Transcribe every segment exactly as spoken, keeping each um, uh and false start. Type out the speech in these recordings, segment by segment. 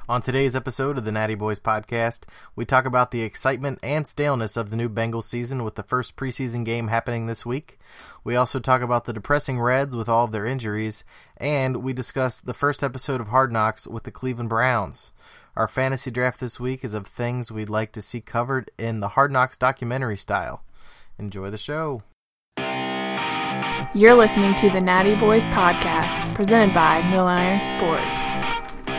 On today's episode of the Natty Boys podcast, we talk about the excitement and staleness of the new Bengals season with the first preseason game happening this week. We also talk about the depressing Reds with all of their injuries, and we discuss the first episode of Hard Knocks with the Cleveland Browns. Our fantasy draft this week is of things we'd like to see covered in the Hard Knocks documentary style. Enjoy the show. You're listening to the Natty Boys podcast, presented by Mill Iron Sports.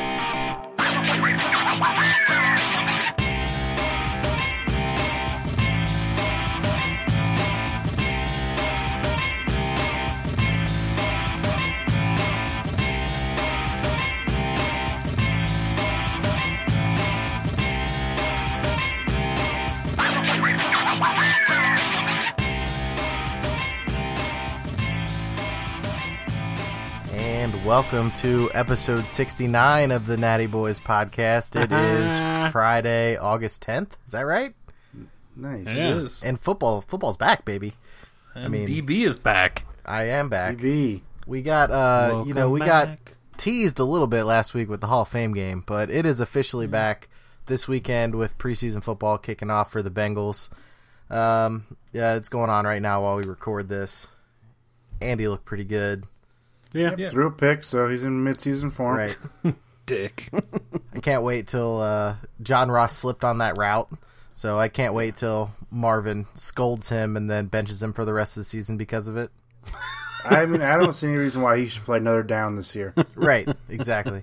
Welcome to episode sixty-nine of the Natty Boys podcast. It is Friday, August tenth. Is that right? Nice. It is. And football, football's back, baby. And I mean, D B is back. I am back. D B. We got, uh, Welcome you know, we back. got teased a little bit last week with the Hall of Fame game, but it is officially Mm. back this weekend with preseason football kicking off for the Bengals. Um, yeah, it's going on right now while we record this. Andy looked pretty good. Yeah. Yep, yeah. Threw a pick, so he's in mid-season form. Right. Dick. I can't wait till uh, John Ross slipped on that route. So I can't wait till Marvin scolds him and then benches him for the rest of the season because of it. I mean, I don't see any reason why he should play another down this year. Right, exactly.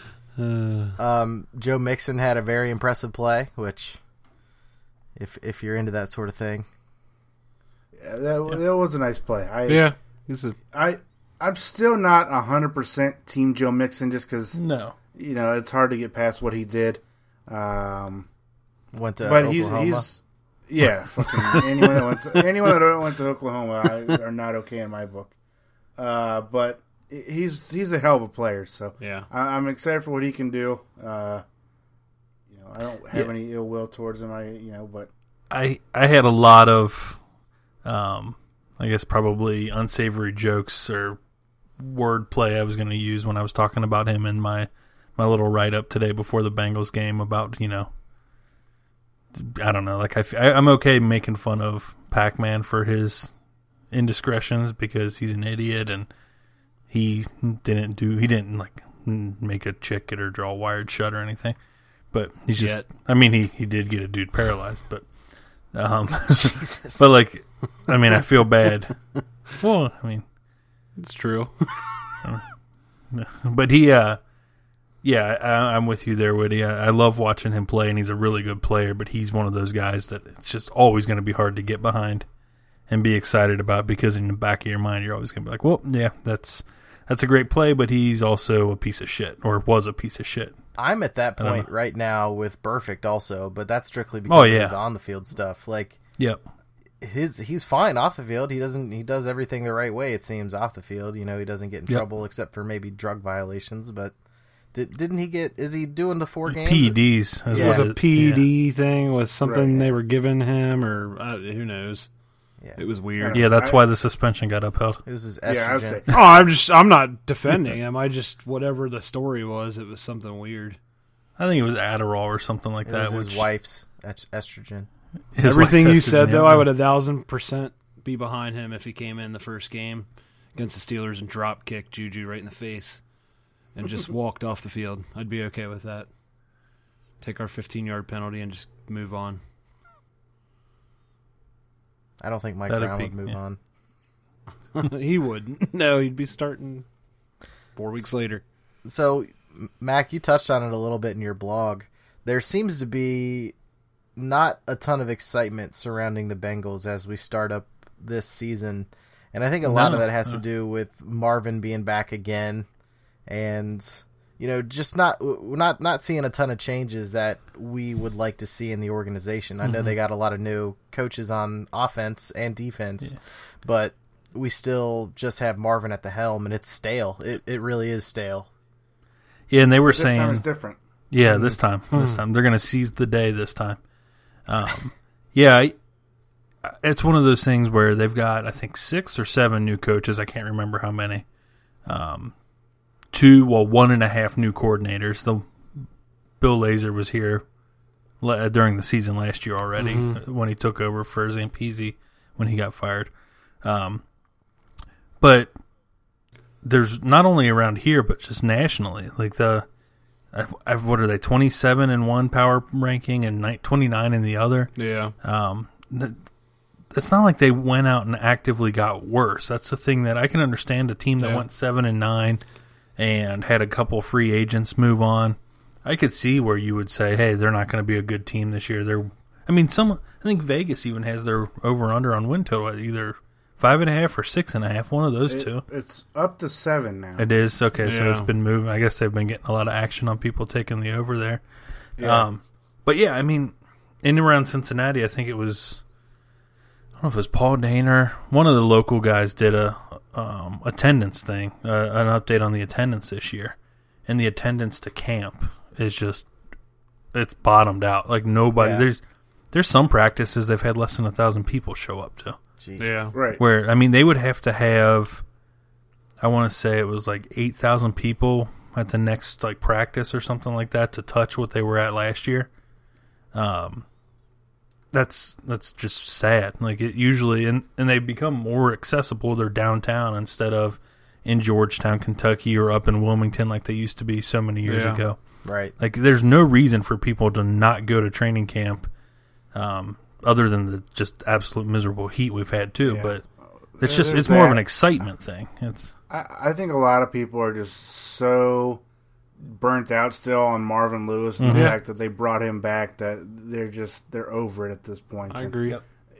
Um, Joe Mixon had a very impressive play, which, if if you're into that sort of thing, Yeah, that, that was a nice play. I, Yeah. He's a I, I'm still not one hundred percent Team Joe Mixon just because, no. you know, it's hard to get past what he did. Um, went to but Oklahoma. he's, he's, yeah, fucking anyone that went to, anyone that went to Oklahoma I, are not okay in my book. Uh, but he's he's a hell of a player, so Yeah. I, I'm excited for what he can do. Uh, you know, I don't have Yeah. any ill will towards him. I, you know, but I I had a lot of, um, I guess probably unsavory jokes or wordplay I was going to use when I was talking about him in my, my little write-up today before the Bengals game about, you know, I don't know, like I, I, I'm okay making fun of Pac-Man for his indiscretions because he's an idiot and he didn't do, he didn't like make a chick get her jaw wired shut or anything, but he's just, Yet. I mean, he, he did get a dude paralyzed, but, um, Jesus. but like, I mean, I feel bad. Well, I mean, It's true. but he, uh, yeah, I, I'm with you there, Woody. I, I love watching him play, and he's a really good player, but he's one of those guys that it's just always going to be hard to get behind and be excited about because in the back of your mind, you're always going to be like, well, yeah, that's that's a great play, but he's also a piece of shit, or was a piece of shit. I'm at that I don't point know. right now with Burfict also, but that's strictly because Oh, of yeah. his on-the-field stuff. Like, Yep. his he's fine off the field. He doesn't he does everything the right way, it seems, off the field. You know, he doesn't get in Yep. trouble except for maybe drug violations, but did, didn't he get is he doing the four games? P E Ds. As Yeah. It was well a as- P E D yeah. thing with something Right. they were giving him, or uh, who knows? Yeah. It was weird. Yeah, that's I- why the suspension got upheld. It was his yeah, I would estrogen. say Oh, I'm just I'm not defending him. I just whatever the story was, it was something weird. I think it was Adderall or something like it that. was his which wife's est- estrogen. his Everything wife you says said to though, him. I would a thousand percent be behind him if he came in the first game against the Steelers and drop kicked Juju right in the face and just walked off the field. I'd be okay with that. Take our fifteen yard penalty and just move on. I don't think Mike That'd Brown be- would move yeah. on. He wouldn't. No, he'd be starting four weeks later. So, M- Mac, you touched on it a little bit in your blog. There seems to be not a ton of excitement surrounding the Bengals as we start up this season. And I think a lot No, of that has no. to do with Marvin being back again and, you know, just not we're not not seeing a ton of changes that we would like to see in the organization. I know Mm-hmm. they got a lot of new coaches on offense and defense, but we still just have Marvin at the helm, and it's stale. It it really is stale. Yeah, and they were this saying, time is different. yeah, this time, this time they're going to seize the day. This time, um, yeah, I, it's one of those things where they've got, I think, six or seven new coaches. I can't remember how many. Um, two, well, one and a half new coordinators. The Bill Lazor was here le- during the season last year already Mm-hmm. when he took over for Zampese when he got fired. Um, but there's not only around here, but just nationally, like the, I've, I've, what are they, twenty-seven in one power ranking and twenty-nine in the other? Yeah. Um, th- it's not like they went out and actively got worse. That's the thing that I can understand. A team that Yeah. went seven and nine and had a couple free agents move on. I could see where you would say, "Hey, they're not going to be a good team this year." They're, I mean, some. I think Vegas even has their over under on win total at either five and a half or six and a half. One of those It- two. It's up to seven now. It is okay. So Yeah. it's been moving. I guess they've been getting a lot of action on people taking the over there. Yeah. Um, but yeah, I mean, in and around Cincinnati, I think it was. I don't know if it was Paul Daner. One of the local guys did a um, attendance thing, uh, an update on the attendance this year, and the attendance to camp is just it's bottomed out. Like nobody. Yeah. There's there's some practices they've had less than a thousand people show up to. Jeez. Yeah. Right. Where I mean, they would have to have. I want to say it was like eight thousand people at the next like practice or something like that to touch what they were at last year. Um. That's that's just sad. Like it usually, and, and they become more accessible. They're downtown instead of in Georgetown, Kentucky, or up in Wilmington like they used to be so many years Yeah. ago. Right. Like there's no reason for people to not go to training camp, um, other than the just absolute miserable heat we've had too. Yeah. But it's just There's it's more of that. an excitement thing. It's I, I think a lot of people are just so burnt out still on Marvin Lewis and Mhm. the Yeah. fact that they brought him back that they're just they're over it at this point. I And agree.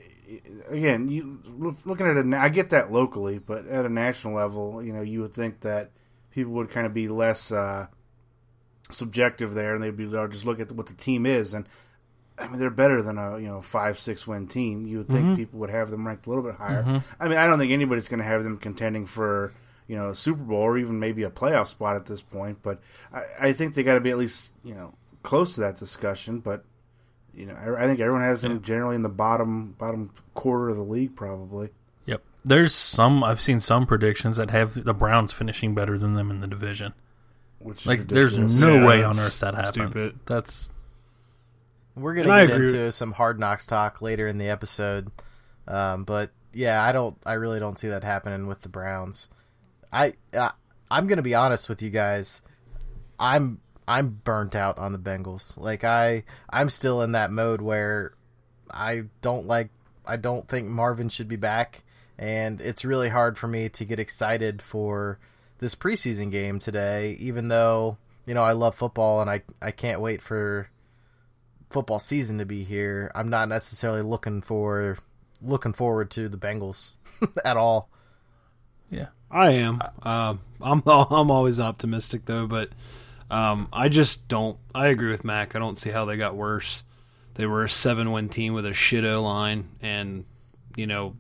again, you looking at it, I get that locally, but at a national level, you know, you would think that people would kind of be less uh, subjective there, and they'd be they'll just look at what the team is, and I mean they're better than a you know five six win team. You would think Mhm. people would have them ranked a little bit higher. Mhm. I mean, I don't think anybody's going to have them contending for you know a Super Bowl or even maybe a playoff spot at this point, but I, I think they got to be at least you know close to that discussion, but. You know, I, I think everyone has them Yeah. generally in the bottom bottom quarter of the league, probably. yep. There's some I've seen some predictions that have the Browns finishing better than them in the division. Which is Like there's ridiculous. no Yeah, way on that's earth that happens. stupid. That's We're And gonna I get agree into some Hard Knocks talk later in the episode, um, but yeah, I don't. I really don't see that happening with the Browns. I, I I'm gonna be honest with you guys. I'm I'm burnt out on the Bengals. Like I I'm still in that mode where I don't like. I don't think Marvin should be back, and it's really hard for me to get excited for this preseason game today. Even though you know I love football and I I can't wait for football season to be here. I'm not necessarily looking for looking forward to the Bengals at all. yeah. I am. Uh, I'm I'm always optimistic though, but um, I just don't. I agree with Mac. I don't see how they got worse. They were a seven-win team with a shit O line, and you know,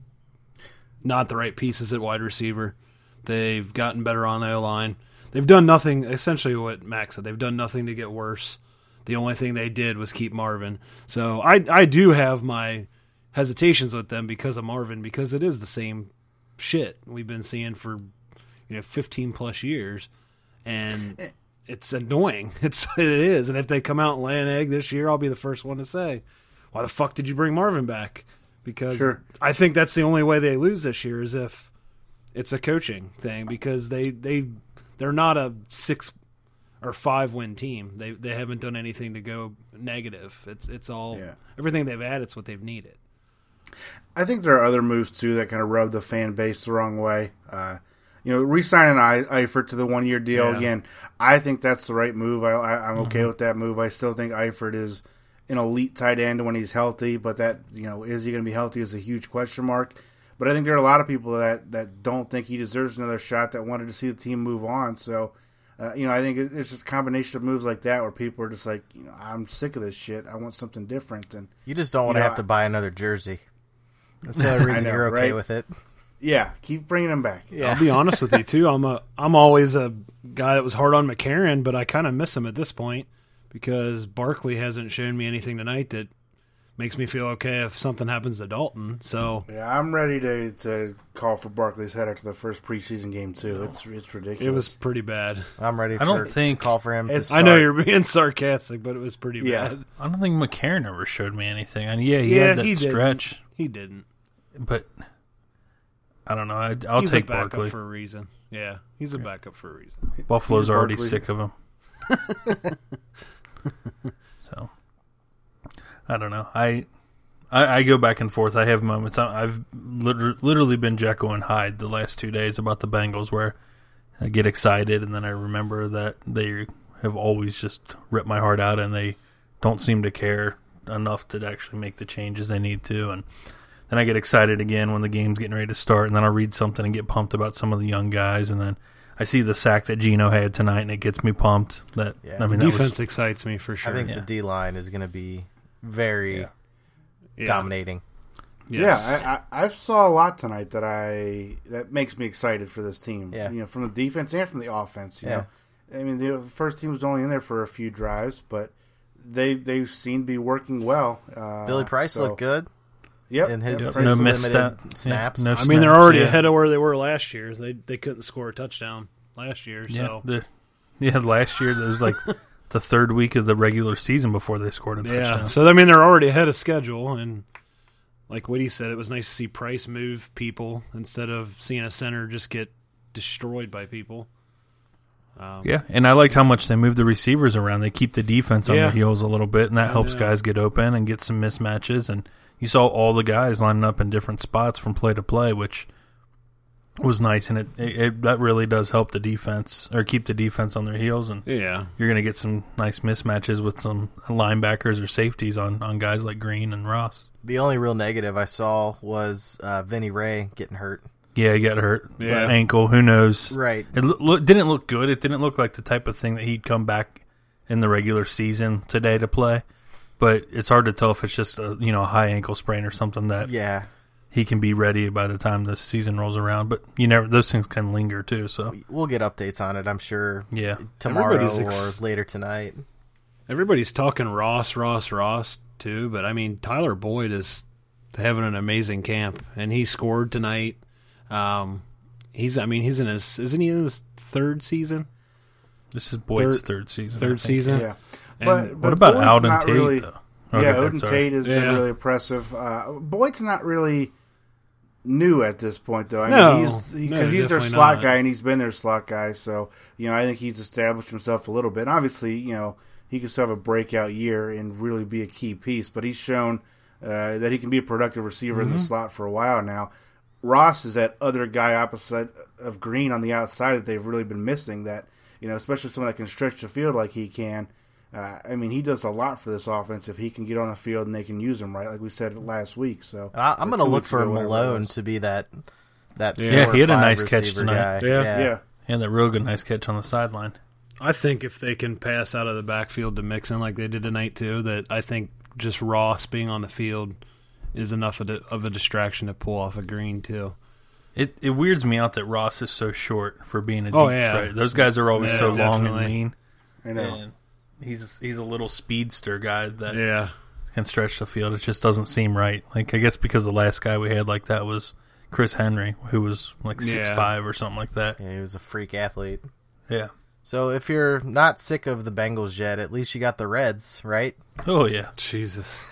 not the right pieces at wide receiver. They've gotten better on the O line. They've done nothing. Essentially, what Mac said. They've done nothing to get worse. The only thing they did was keep Marvin. So I I do have my hesitations with them because of Marvin, because it is the same shit we've been seeing for you know fifteen plus years, and it's annoying. It's it is. And if they come out and lay an egg this year, I'll be the first one to say, "Why the fuck did you bring Marvin back?" Because Sure. I think that's the only way they lose this year is if it's a coaching thing, because they they they're not a six or five win team. They they haven't done anything to go negative. It's it's all Yeah. everything they've had. It's what they've needed. I think there are other moves too that kind of rub the fan base the wrong way. Uh, you know, re-signing I- Eifert to the one-year deal Yeah. again. I think that's the right move. I, I, I'm okay Mhm. with that move. I still think Eifert is an elite tight end when he's healthy, but that you know, is he going to be healthy is a huge question mark. But I think there are a lot of people that, that don't think he deserves another shot, that wanted to see the team move on. So, uh, you know, I think it- it's just a combination of moves like that where people are just like, you know, I'm sick of this shit. I want something different. And You just don't want to You know, have to buy another jersey. That's the only reason know, you're okay right? with it. yeah, keep bringing him back. Yeah. I'll be honest with you too. I'm a I'm always a guy that was hard on McCarron, but I kind of miss him at this point because Barkley hasn't shown me anything tonight that makes me feel okay if something happens to Dalton. So Yeah, I'm ready to, to call for Barkley's head after the first preseason game too. It's it's ridiculous. it was pretty bad. I'm ready for I don't to think- call for him to It's- start. I know you're being sarcastic, but it was pretty Yeah. bad. I don't think McCarron ever showed me anything. And yeah, he Yeah, had that he didn't. stretch, He didn't. but I don't know. I, I'll he's take a backup Barkley. for a reason. Yeah, he's a backup for a reason. Buffalo's He's already Barkley. sick of him. So I don't know. I, I I go back and forth. I have moments. I- I've liter- literally been Jekyll and Hyde the last two days about the Bengals, where I get excited and then I remember that they have always just ripped my heart out and they don't seem to care enough to actually make the changes they need to. And then I get excited again when the game's getting ready to start, and then I'll read something and get pumped about some of the young guys, and then I see the sack that Geno had tonight, and it gets me pumped. That Yeah. I mean, that Defense was, excites me for sure. I think Yeah. the D line is going to be very Yeah. Yeah. dominating. Yes. Yeah, I, I I saw a lot tonight that I that makes me excited for this team. Yeah. You know, from the defense and from the offense. You Yeah. know, I mean, the, the first team was only in there for a few drives, but they they seem to be working well. Uh, Billy Price so, looked good Yep. in his, Yep. his No missed limited that- snaps. yeah, no I mean, they're snaps, already yeah. ahead of where they were last year. They they couldn't score a touchdown last year. yeah, So the, yeah. Last year, it was like the third week of the regular season before they scored a yeah. touchdown. So I mean, they're already ahead of schedule, and like Woody said, it was nice to see Price move people instead of seeing a center just get destroyed by people. Um, Yeah, and I liked how much they move the receivers around. They keep the defense on Yeah. their heels a little bit, and that I helps know. guys get open and get some mismatches. And you saw all the guys lining up in different spots from play to play, which was nice. And it, it, it that really does help the defense, or keep the defense on their heels. And yeah. you're going to get some nice mismatches with some linebackers or safeties on, on guys like Green and Ross. The only real negative I saw was uh, Vinny Ray getting hurt. Yeah, he got hurt. Yeah. Ankle, who knows? Right. It lo- lo- didn't look good. It didn't look like the type of thing that he'd come back in the regular season today to play. But it's hard to tell if it's just a you know a high ankle sprain or something that Yeah. he can be ready by the time the season rolls around. But you never those things can linger too. So We'll get updates on it, I'm sure, yeah, tomorrow Everybody's ex- or later tonight. Everybody's talking Ross, Ross, Ross too, but I mean Tyler Boyd is having an amazing camp, and he scored tonight. Um, he's, I mean, he's in his, isn't he in his third season? this is Boyd's Third- third season. I Third think. season. Yeah. And But, but What about Boyd's Alden not Tate really, though? Yeah, Okay, Odin sorry. Tate has been Yeah. really impressive. Uh, Boyd's not really new at this point, though. I No. mean, he's No, because he's their definitely slot not. guy, and he's been their slot guy. So you know, I think he's established himself a little bit. And obviously, you know, he could still have a breakout year and really be a key piece. But he's shown uh, that he can be a productive receiver Mm-hmm. in the slot for a while now. Ross is that other guy opposite of Green on the outside that they've really been missing. That you know, especially someone that can stretch the field like he can. Uh, I mean, he does a lot for this offense if he can get on the field and they can use him right, like we said last week. So I, I'm or going to two look weeks for ago, whatever it Malone was. to be that that Yeah, four or he had a five nice catch receiver tonight. guy. Yeah. Yeah, Yeah, that real good nice catch on the sideline. I think if they can pass out of the backfield to Mixon like they did tonight too, that I think just Ross being on the field is enough of, a, of a distraction to pull off a Green too. It it weirds me out that Ross is so short for being a deep Oh, yeah. threat. Those guys are always Yeah, so long and definitely. lean. I know. And he's he's a little speedster guy that Yeah. can stretch the field. It just doesn't seem right. Like I guess because the last guy we had like that was Chris Henry, who was like six Yeah. five or something like that. Yeah, he was a freak athlete. Yeah. So if you're not sick of the Bengals yet, at least you got the Reds, right? Oh yeah. Jesus.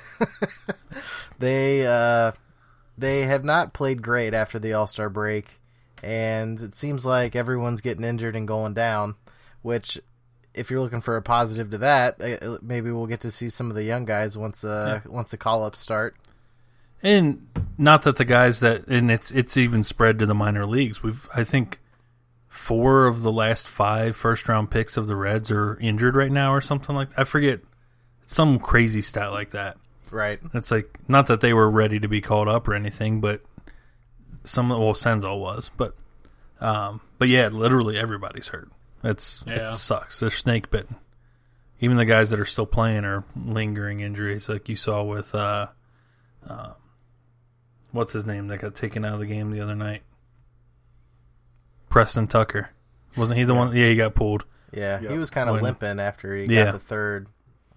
They uh, they have not played great after the All-Star break, and it seems like everyone's getting injured and going down, which if you're looking for a positive to that, uh, maybe we'll get to see some of the young guys once uh, once the call-ups start. And not that the guys that and it's it's even spread to the minor leagues. We've I think four of the last five first round picks of the Reds are injured right now or something like that. I forget some crazy stat like that. Right. It's like not that they were ready to be called up or anything, but some well Senzel was, but um, but yeah, literally everybody's hurt. It's Yeah. it sucks. They're snake bitten. Even the guys that are still playing are lingering injuries, like you saw with uh, uh, what's his name that got taken out of the game the other night. Preston Tucker, wasn't he the one? Yeah, he got pulled. Yeah, Yeah. he was kind of When- limping after he Yeah. got the third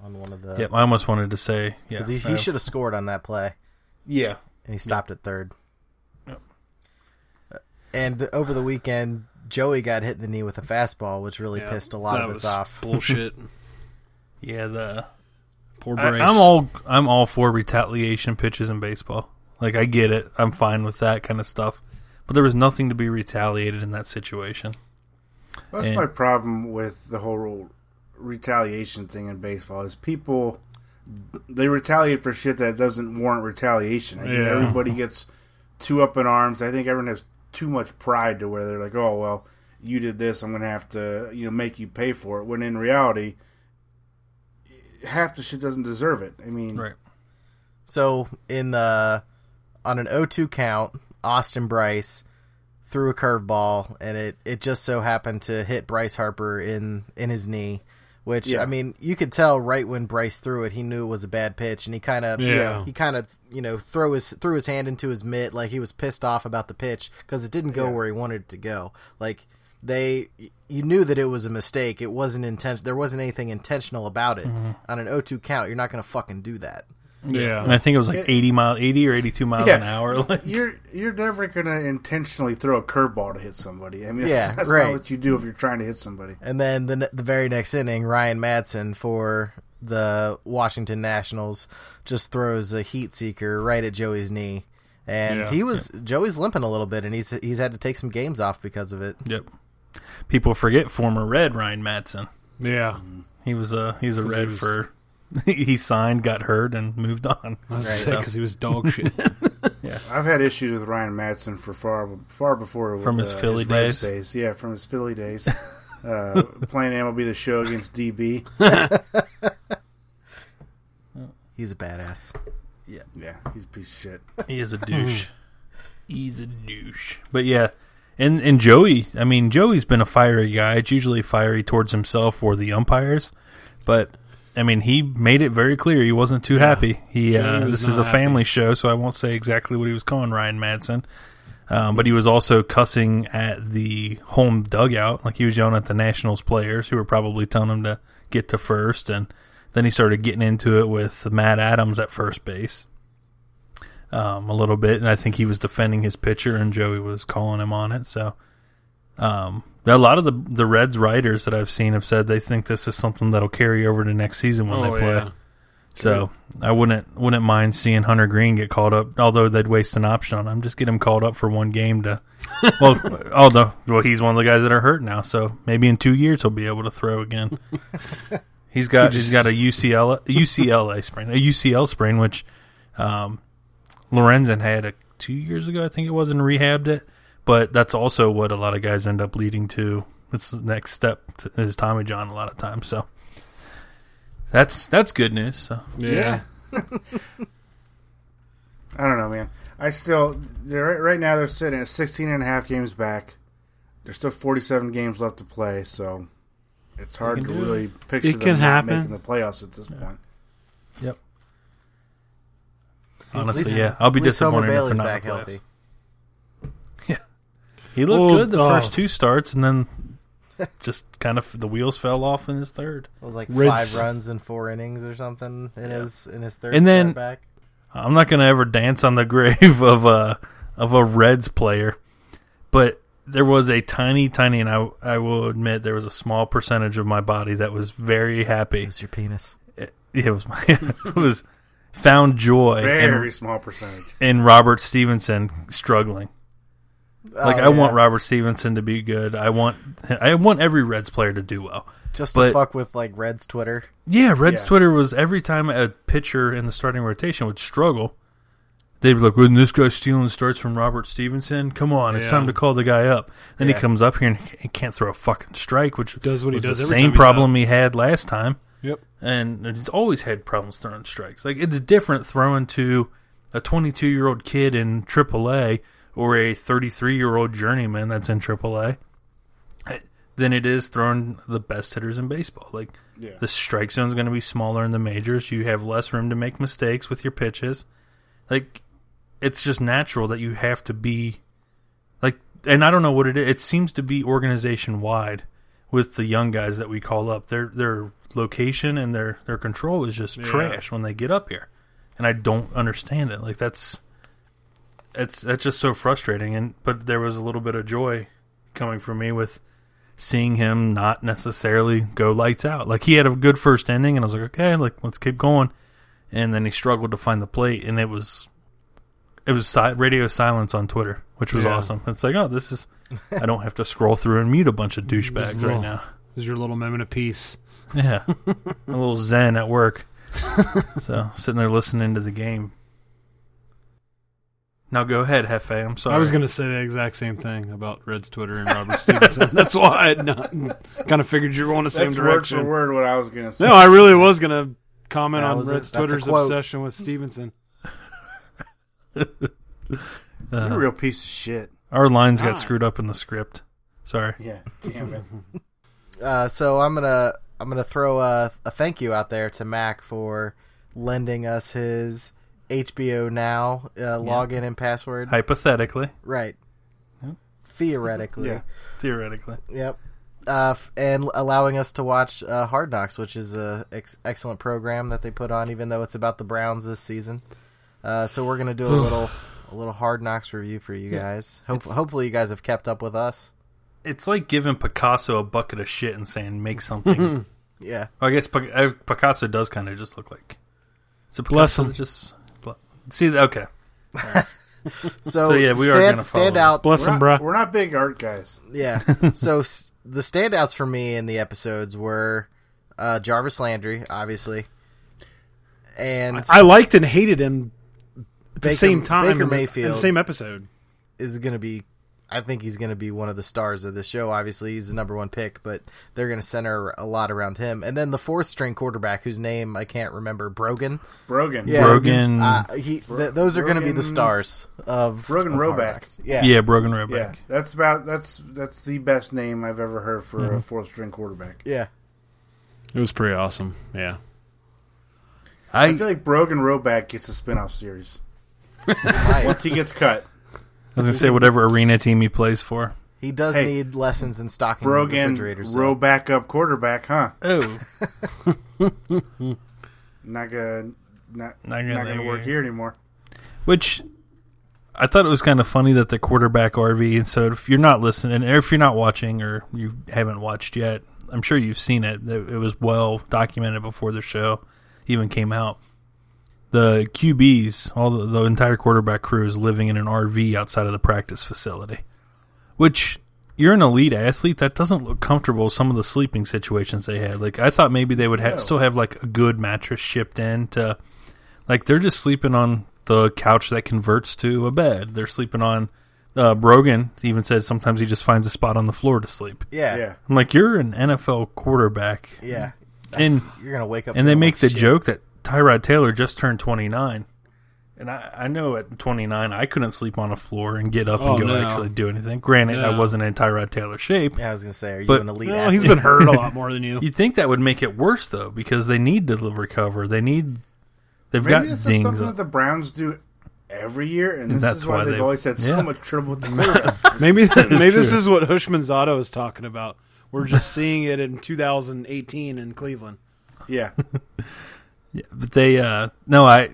on one of the. Yep, I almost wanted to say yeah. Because he, he uh, should have scored on that play, Yeah, and he stopped at third. Yep. And the, over the weekend, Joey got hit in the knee with a fastball, which really Yeah, pissed a lot that of us was off. Bullshit. yeah. The Poor I, Bryce. I'm all I'm all for retaliation pitches in baseball. Like I get it, I'm fine with that kind of stuff. But there was nothing to be retaliated in that situation. That's And- my problem with the whole retaliation thing in baseball is people they retaliate for shit that doesn't warrant retaliation. I think Yeah. everybody gets too up in arms. I think everyone has too much pride to where they're like, "Oh well, you did this, I'm going to have to, you know, make you pay for it." When in reality, half the shit doesn't deserve it. I mean, Right. So in the on an oh two count, Austin Bryce threw a curveball, and it, it just so happened to hit Bryce Harper in, in his knee. Which Yeah. I mean, you could tell right when Bryce threw it, he knew it was a bad pitch, and he kind of Yeah. he kind of you know throw his threw his hand into his mitt like he was pissed off about the pitch because it didn't go Yeah. where he wanted it to go. Like they, you knew that it was a mistake. It wasn't intent. There wasn't anything intentional about it. Mm-hmm. On an oh two count, you're not going to fucking do that. Yeah. And I think it was like Yeah. eighty mile, eighty or eighty-two miles Yeah. an hour. Like, You're you're never gonna intentionally throw a curveball to hit somebody. I mean, Yeah, that's, that's right. not what you do if you're trying to hit somebody. And then the the very next inning, Ryan Madsen for the Washington Nationals just throws a heat seeker right at Joey's knee, and Yeah. he was Joey's limping a little bit, and he's he's had to take some games off because of it. yep. People forget former Red Ryan Madsen. Yeah. He was a he was a 'Cause he Red was- for. He signed, got hurt, and moved on. I was Right. sick because he was dog shit. I've had issues with Ryan Madsen for far far before with, From his uh, Philly Reds days? Yeah, from his Philly days. uh, playing M L B The Show against D B. He's a badass. Yeah, he's a piece of shit. He is a douche. He's a douche. But yeah, and and Joey, I mean, Joey's been a fiery guy. It's usually fiery towards himself or the umpires, but I mean, he made it very clear he wasn't too happy. He Joey uh, was this is not a family show, so I won't say exactly what he was calling Ryan Madsen. Um, but he was also cussing at the home dugout, like he was yelling at the Nationals players who were probably telling him to get to first, and then he started getting into it with Matt Adams at first base um, a little bit, and I think he was defending his pitcher, and Joey was calling him on it. So um, a lot of the the Reds writers that I've seen have said they think this is something that'll carry over to next season when Oh, they play. yeah. So I wouldn't wouldn't mind seeing Hunter Green get called up, although they'd waste an option on him. Just get him called up for one game to. Well, although well he's one of the guys that are hurt now, so maybe in two years he'll be able to throw again. He's got He just- he's got a U C L U C L A sprain, a U C L sprain, which um, Lorenzen had a, two years ago, I think it was, and rehabbed it. But that's also what a lot of guys end up leading to. It's the next step to, is Tommy John a lot of times. So that's that's good news. So. Yeah. I don't know, man. I still they're, right, right now they're sitting at sixteen and a half games back. There's still forty-seven games left to play, so it's hard can to do it. really picture It them can not happen. making the playoffs at this point. Yep. Honestly, least- yeah, I'll be At least Homer disappointed if they're Bailey's not back in the playoffs. healthy. He looked Well, good the oh. first two starts, and then just kind of the wheels fell off in his third. It was like Reds- five runs in four innings or something in his in his third And then- start back. I'm not going to ever dance on the grave of a of a Reds player, but there was a tiny, tiny, and I I will admit there was a small percentage of my body that was very happy. It was your penis. It, it was my it was found joy Very in, small percentage. in Robert Stevenson struggling. Like Oh, I want yeah. Robert Stevenson to be good. I want I want every Reds player to do well. just but- to fuck with like Reds Twitter. Yeah, Reds Yeah. Twitter was every time a pitcher in the starting rotation would struggle, they'd be like, "When this guy's stealing starts from Robert Stevenson, come on, it's Yeah. time to call the guy up." Then Yeah. he comes up here and he can't throw a fucking strike, which Does what he was does the every same time he's problem out. he had last time. Yep. And he's always had problems throwing strikes. Like it's different throwing to a twenty-two-year-old kid in triple A or a thirty-three-year-old journeyman that's in triple A than it is throwing the best hitters in baseball. Like Yeah. the strike zone is going to be smaller in the majors. You have less room to make mistakes with your pitches. Like it's just natural that you have to be like, and I don't know what it is. It seems to be organization wide. with the young guys that we call up. Their their location and their, their control is just Yeah. trash when they get up here. And I don't understand it. Like, that's it's that's just so frustrating. And but there was a little bit of joy coming from me with seeing him not necessarily go lights out. Like, he had a good first inning, and I was like, okay, like, let's keep going. And then he struggled to find the plate, and it was it was si- radio silence on Twitter, which was Yeah. awesome. It's like, oh, this is I don't have to scroll through and mute a bunch of douchebags little- right now. It was your little moment of peace. Yeah, a little zen at work. So sitting there listening to the game. Now go ahead, Hefe. I'm sorry. I was going to say the exact same thing about Red's Twitter and Robert Stevenson. That's why I had not, kind of figured you were going the same That's word direction. for word what I was going to say. No, I really was going to comment That on was a- Red's that's a Twitter's quote. obsession with Stevenson. You're a real piece of shit. Our lines got Ah. screwed up in the script. Sorry. Yeah, damn it. Uh, so I'm gonna I'm gonna throw a, a thank you out there to Mac for lending us his H B O Now uh, login and password. Hypothetically, Right. Yep. Theoretically. Yeah. theoretically. Yep. Uh, f- and allowing us to watch uh, Hard Knocks, which is a ex- excellent program that they put on, even though it's about the Browns this season. Uh, so we're gonna do a little a little Hard Knocks review for you guys. Hope, hopefully, you guys have kept up with us. It's like giving Picasso a bucket of shit and saying, make something. Yeah. Well, I guess Pic- uh, Picasso does kind of just look like. So Bless Picasso him. Just see, okay. So, So, yeah, we are stand, gonna follow stand them. out. Bless We're him, not, bruh. we're not big art guys. Yeah. So s- the standouts for me in the episodes were uh, Jarvis Landry, obviously, and I liked and hated him at the Baker- same time. Baker in the- Mayfield. in the same episode. is going to be. I think he's going to be one of the stars of the show. Obviously, he's the number one pick, but they're going to center a lot around him. And then the fourth string quarterback, whose name I can't remember, Brogan. Brogan. Yeah. Brogan. Uh, he. Th- those are going to be the Brogan- stars of Brogan of Hard Roback. Knocks. Yeah. yeah, Brogan Yeah, Roback. that's about that's that's the best name I've ever heard for Mm-hmm. a fourth string quarterback. Yeah. It was pretty awesome. Yeah. I I, feel like Brogan Roback gets a spin-off series Right. once he gets cut. I was going to say whatever arena team he plays for. He does Hey, need lessons in stocking Brogan refrigerators. though. row back up quarterback, huh? Oh. Not gonna not Not not gonna- gonna, work here anymore. Which I thought it was kind of funny that the quarterback R V, and so if you're not listening, or if you're not watching, or you haven't watched yet, I'm sure you've seen it. It it was well documented before the show even came out. The Q Bs, all the, the entire quarterback crew is living in an R V outside of the practice facility. Which, you're an elite athlete, that doesn't look comfortable, some of the sleeping situations they had. Like, I thought maybe they would ha- No. still have, like, a good mattress shipped in to... Like, they're just sleeping on the couch that converts to a bed. They're sleeping on... Uh, Brogan even said sometimes he just finds a spot on the floor to sleep. Yeah. Yeah. I'm like, you're an N F L quarterback. Yeah. And- That's- you're gonna wake up And they feeling make like the shit. joke that Tyrod Taylor just turned twenty-nine. And I, I know at twenty-nine I couldn't sleep on a floor and get up Oh, and go no. actually do anything. Granted, I No. wasn't in Tyrod Taylor shape. Yeah, I was gonna say, are you But- an elite? Well, he's athlete? been hurt a lot more than you. You'd think that would make it worse, though, because they need to recover. They need... They've Maybe got this is dings. something up. that the Browns do every year, and this That's is why, why they've they've- always had yeah. so much trouble with the quarterback. Maybe maybe this true. is what Hushman Zato is talking about. We're just seeing it in two thousand eighteen in Cleveland. Yeah, Yeah, but they... Uh, no, I...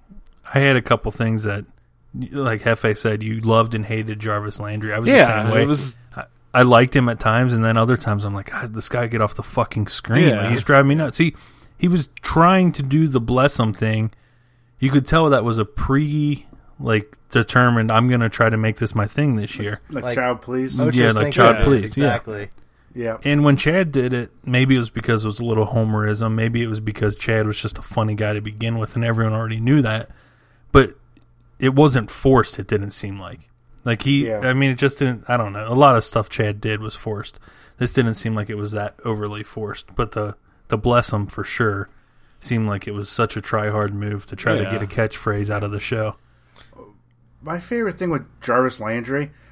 I had a couple things that... Like Hefe said, you loved and hated Jarvis Landry. I was the same Yeah, way. it was. I, I liked him at times, and then other times I'm like, God, this guy get off the fucking screen. Yeah, Like, he's it's- driving me nuts. He he was trying to do the bless him thing. You could tell that was a pre like determined. I'm gonna try to make this my thing this year. like, Like- child, please. Ocho Yeah, like Cinco child did, police, yeah. Exactly. Yeah, And when Chad did it, maybe it was because it was a little homerism. Maybe it was because Chad was just a funny guy to begin with, and everyone already knew that. But it wasn't forced. It didn't seem like. Like he, Yeah. I mean, it just didn't. I don't know. A lot of stuff Chad did was forced. This didn't seem like it was that overly forced. But the the bless him for sure seemed like it was such a try hard move to try Yeah. to get a catchphrase out of the show. my favorite thing with Jarvis Landry,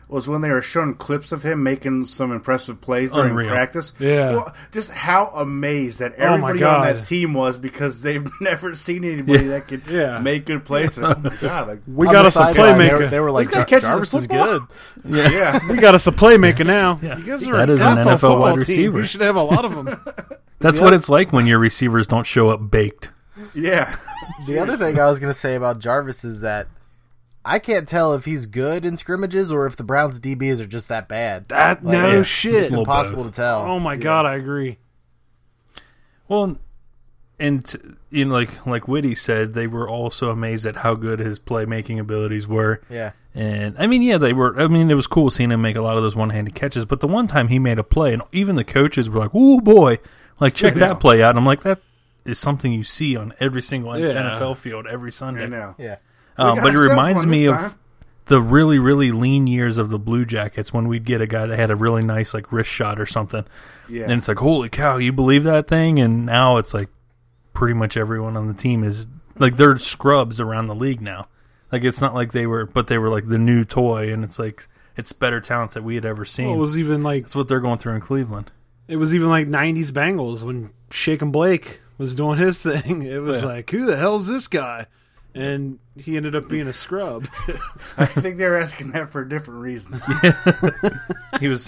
was when they were showing clips of him making some impressive plays during Unreal. practice. Yeah. Well, just how amazed that Oh, my everybody on God. that team was because they've never seen anybody that could Yeah. make good plays. Oh, my God. Like, We On got the us a sideline, They were, playmaker. they were like, This guy "Jar- catches the Jarvis is football?" good. yeah. We got us a playmaker now. You guys are That an is an N N F L F L football wide team. receiver. We should have a lot of them. That's The what other- it's like when your receivers don't show up baked. Yeah. The other thing I was going to say about Jarvis is that I can't tell if he's good in scrimmages or if the Browns' D Bs are just that bad. That Like, no yeah. shit. It's Well, impossible both. to tell. Oh my god, I agree. Well, and you know, like like Whitty said, they were also amazed at how good his playmaking abilities were. Yeah. And I mean, yeah, they were. I mean, it was cool seeing him make a lot of those one-handed catches. But the one time he made a play, and even the coaches were like, "Ooh, boy!" Like, check that play out. And I'm like, that is something you see on every single Yeah. N F L field every Sunday. I know. Yeah. Um, We got but it ourselves reminds one me this of time. the really, really lean years of the Blue Jackets when we'd get a guy that had a really nice like wrist shot or something. Yeah. And it's like, holy cow, you believe that thing? And now it's like pretty much everyone on the team is like they're scrubs around the league now. Like it's not like they were, but they were like the new toy, and it's like it's better talent that we had ever seen. Well, it was even like That's what they're going through in Cleveland. it was even like nineties Bengals when Shaken Blake was doing his thing. It was Yeah. like, who the hell's this guy? And he ended up being a scrub. I think they were asking that for different reasons. He was.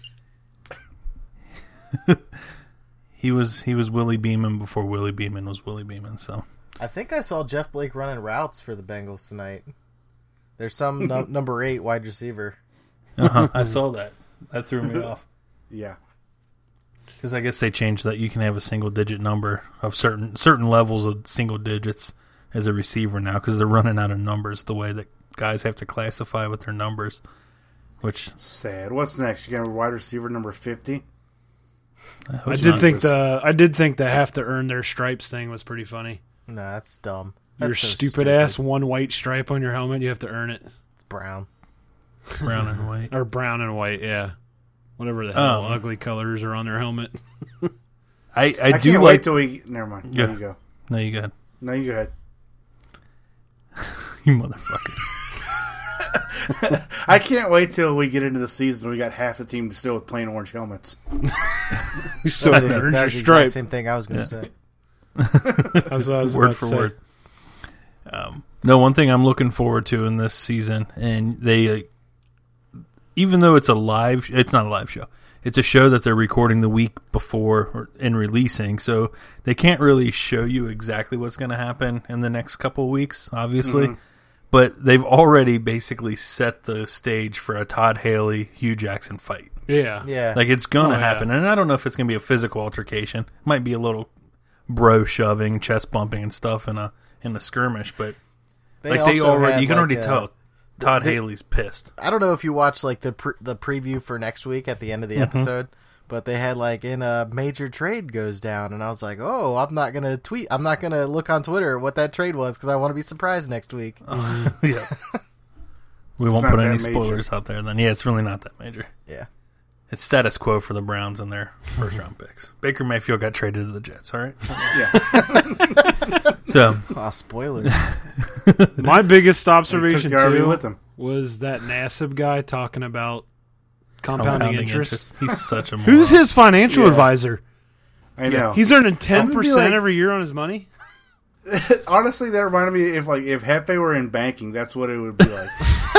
He was he was Willie Beeman before Willie Beeman was Willie Beeman. So I think I saw Jeff Blake running routes for the Bengals tonight. There's some no, number eight wide receiver. uh-huh. I saw that. That threw me off Yeah. because I guess they changed that. You can have a single digit number of certain certain levels of single digits as a receiver now because they're running out of numbers. The way that guys have to classify with their numbers, which Sad. What's next? You got a wide receiver number fifty? I, hope I not. did think Jesus. the I did think the have to earn their stripes thing was pretty funny. No, that's dumb. Your That's so stupid, ass one white stripe on your helmet, you have to earn it. It's brown. brown and white. Or brown and white, yeah. Whatever the hell Um, ugly colors are on their helmet. I, I, I, do can't like. wait till we. Never mind. Yeah. There you go. No, you go ahead. No, you go ahead. You motherfucker. I can't wait till we get into the season. We got half the team still with plain orange helmets. You still That's have the, to earn your that's the stripe. exact same thing I was going to Yeah. say. As I was Word about for to say. word. Um, no, one thing I'm looking forward to in this season, and they, uh, even though it's a live, it's not a live show. It's a show that they're recording the week before or, and releasing, so they can't really show you exactly what's going to happen in the next couple of weeks, obviously. Mhm. But they've already basically set the stage for a Todd Haley, Hugh Jackson fight. Yeah. Yeah. Like, it's going to Oh, yeah. happen. And I don't know if it's going to be a physical altercation. It might be a little bro shoving, chest bumping and stuff in a in a skirmish, but like they also already, had, you can like, already uh, tell Todd they- Haley's pissed. I don't know if you watched like the pre- the preview for next week at the end of the episode, but they had like in a major trade goes down, and I was like, oh, I'm not gonna tweet, I'm not gonna look on Twitter what that trade was because I want to be surprised next week. Yeah. We won't not put any that major. spoilers out there then. Yeah, it's really not that major. Yeah, It's status quo for the Browns and their first round picks. Baker Mayfield got traded to the Jets, all right? Yeah. So, oh, spoilers. My biggest Took observation Garvey too with them. was that Nassib guy talking about compounding, compounding interest. He's such a moron. Who's his financial Yeah. advisor? I know. He's earning I ten would be percent like- every year on his money. Honestly, that reminded me if like if Hefe were in banking, that's what it would be like.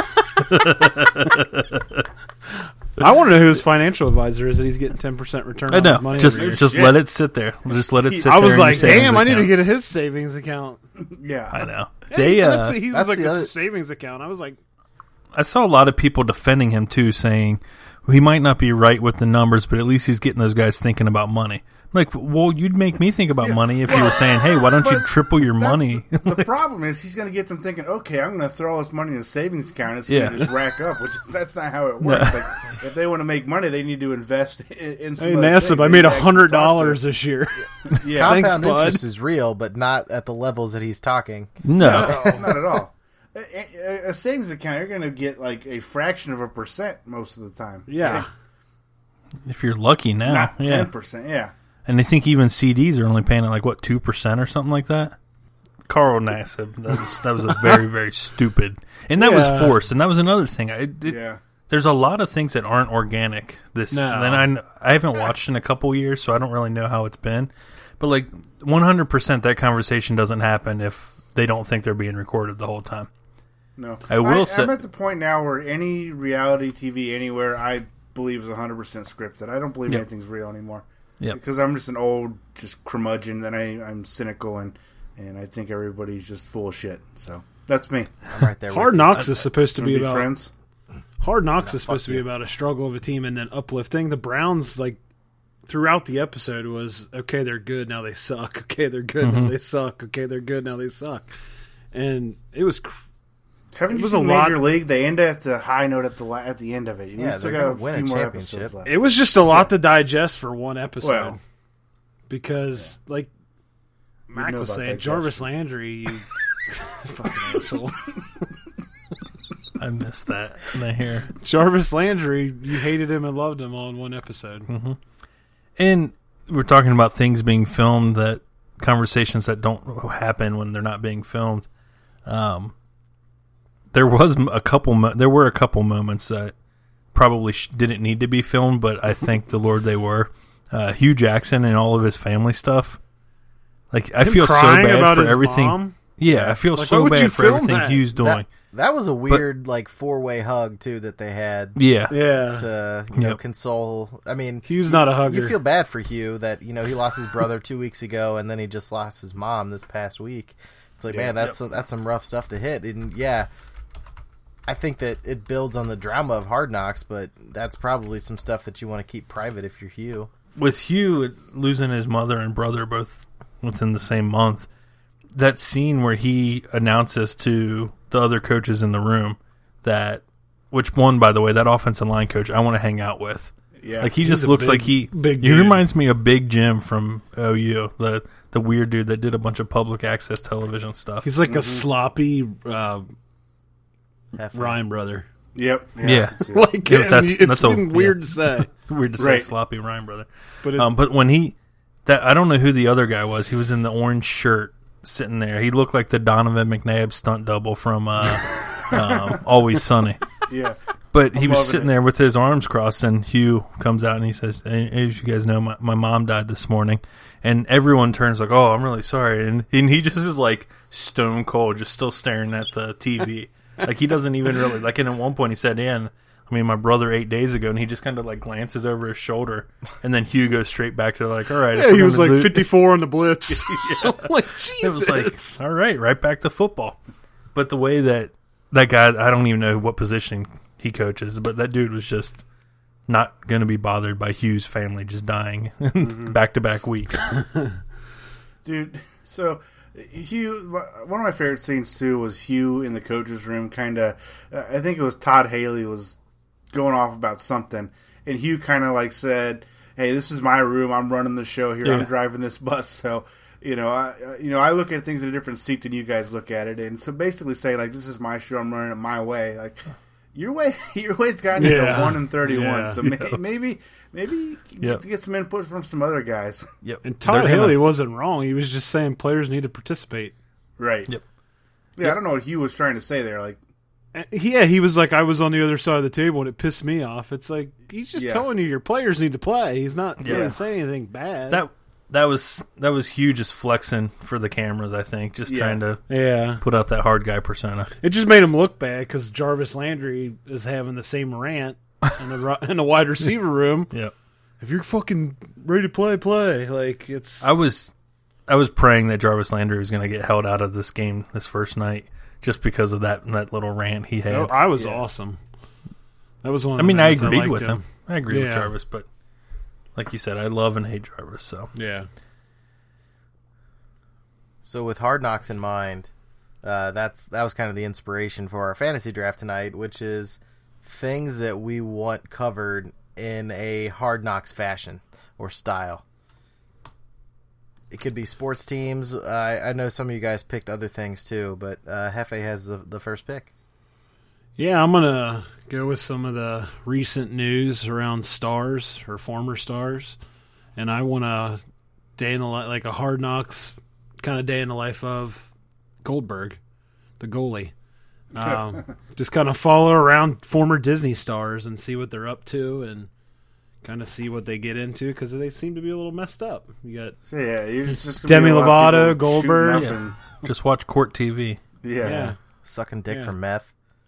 I want to know who his financial advisor is that he's getting ten percent return I on know. his money. Just every year. just Shit. let it sit there. Just let it sit I there. was in your like, savings damn, I need to account. get his savings account. Yeah. I know. Yeah, They uh, that's- he was that's like the a other- savings account. I was like, I saw a lot of people defending him too, saying he might not be right with the numbers, but at least he's getting those guys thinking about money. I'm like, well, you'd make me think about Yeah. money if you were saying, hey, why don't you But triple your That's- money? The problem is he's going to get them thinking, okay, I'm going to throw all this money in a savings account. It's Yeah. going to just rack up, which is, that's not how it works. Like, if they want to make money, they need to invest in, in some hey, other Nassib, things. I They made need a to actually hundred talk dollars to- this year. Yeah, Thanks, Compound bud. interest is real, but not at the levels that he's talking. No. no, not at all. A, a, a savings account, you're going to get like a fraction of a percent most of the time. Yeah. If you're lucky now. Not yeah. ten percent, yeah. And I think even C Ds are only paying at like, what, two percent or something like that? Carl Nassib. That was, that was a very, very stupid. And that Yeah. was forced. And that was another thing. I, it, Yeah. there's a lot of things that aren't organic. This No. and I I haven't watched in a couple years, so I don't really know how it's been. But like one hundred percent, that conversation doesn't happen if they don't think they're being recorded the whole time. No, I will I, say- I'm at the point now where any reality T V anywhere I believe is one hundred percent scripted. I don't believe Yep. anything's real anymore. Yep. Because I'm just an old, just curmudgeon. That I I'm cynical and and I think everybody's just full of shit. So that's me. I'm right there. with Hard you. Knocks is supposed to Wanna be be about friends. Hard Knocks No, is supposed to fuck be you. about a struggle of a team and then uplifting. The Browns, like throughout the episode, was okay. They're good now. They suck. Okay, they're good Mm-hmm. now. They suck. Okay, they're good now. They suck. And it was. Cr- Haven't It you was seen a lot- Major League? They end at the high note at the la- at the end of it. You Yeah, still they're got gonna a win few a more championship. episodes left. It was just a lot to digest for one episode. Well, because, like Mac know was about saying, digestion. Jarvis Landry, you fucking asshole. I missed that in the hair. Jarvis Landry, you hated him and loved him all in one episode. And we're talking about things being filmed, that conversations that don't happen when they're not being filmed. Um, there was a couple. Mo- there were a couple moments that probably sh- didn't need to be filmed, but I thank the Lord they were. Uh, Hugh Jackson and all of his family stuff. Like I Him feel so crying bad about for his everything. mom? Yeah, I feel Like, why so would you bad for film everything that? Hugh's doing. That, that was a weird like four way hug too that they had yeah, Yeah. to you know Yep. console. I mean, Hugh's not a hugger. you feel bad for Hugh that you know he lost his brother two weeks ago and then he just lost his mom this past week. It's like Yeah. man, that's that's some rough stuff to hit. And yeah, I think that it builds on the drama of Hard Knocks, but that's probably some stuff that you want to keep private if you're Hugh. with Hugh losing his mother and brother both within the same month, that scene where he announces to the other coaches in the room that, which one, by the way, that offensive line coach I want to hang out with. Yeah. Like he He's just a looks big- like he, big he dude. reminds me of Big Jim from O U, the the weird dude that did a bunch of public access television stuff. He's like a sloppy uh, Hefe. Ryan brother. Yep. Yeah. that's it. Like Yeah, that's- it's that's a- been weird to say, It's weird to say Right. sloppy Ryan brother. but it, Um, but when he, that I don't know who the other guy was. He was in the orange shirt, sitting there. He looked like the Donovan McNabb stunt double from uh, um, Always Sunny. yeah. But he I'm was loving sitting it. there with his arms crossed, and Hugh comes out and he says, hey, as you guys know, my, my mom died this morning. And everyone turns like, oh, I'm really sorry. And, and he just is like stone cold, just still staring at the T V. Like he doesn't even really, like, and at one point he said, yeah, and, I mean, my brother eight days ago, and he just kind of like glances over his shoulder. And then Hugh goes straight back to like, all right. if yeah, we're he was gonna like do- fifty-four on the blitz. I'm like It was Jesus. like, all right, right back to football. But the way that that guy, I don't even know what position he coaches, but that dude was just not going to be bothered by Hugh's family just dying back to back weeks. Dude, so Hugh, one of my favorite scenes too was Hugh in the coach's room. Kind of, I think it was Todd Haley was going off about something, and Hugh kind of like said, "Hey, this is my room. I'm running the show here. Yeah. I'm driving this bus." So, you know, I you know I look at things in a different seat than you guys look at it, and so basically saying like, "This is my show. I'm running it my way." Like your way, your way's gotten you Yeah. to one and thirty-one. Yeah. So may, maybe, maybe you can Yep. get, get some input from some other guys. Yep. And They're Todd gonna- Haley wasn't wrong. He was just saying players need to participate. Right. Yep. Yeah, I don't know what Hugh was trying to say there. Like, And yeah, he was like, I was on the other side of the table and it pissed me off. It's like, he's just Yeah. telling you your players need to play. He's not Yeah. really saying anything bad. That that was that was Hugh just flexing for the cameras, I think, just Yeah. trying to yeah. put out that hard guy persona. It just made him look bad because Jarvis Landry is having the same rant in the, ri- in the wide receiver room. Yep. If you're fucking ready to play, play. Like, it's... I was I was praying that Jarvis Landry was going to get held out of this game this first night just because of that that little rant he had. Oh, I was Yeah. awesome. That was one of I the mean, I nights agreed liked with him. I agree Yeah. with Jarvis, but like you said, I love and hate Jarvis. So Yeah. So with Hard Knocks in mind, uh, that's that was kind of the inspiration for our fantasy draft tonight, which is things that we want covered in a Hard Knocks fashion or style. It could be sports teams. Uh, I know some of you guys picked other things too, but uh, Hefe has the, the first pick. Yeah, I'm going to go with some of the recent news around stars or former stars. And I want a day in the li- like a Hard Knocks kind of day in the life of Goldberg, the goalie. Um, just kind of follow around former Disney stars and see what they're up to and kind of see what they get into because they seem to be a little messed up. You got So, yeah, you're just gonna Demi be a lot of Lovato, people shooting Goldberg. up Yeah. and- Just watch Court T V. yeah. yeah. Sucking dick Yeah. from meth.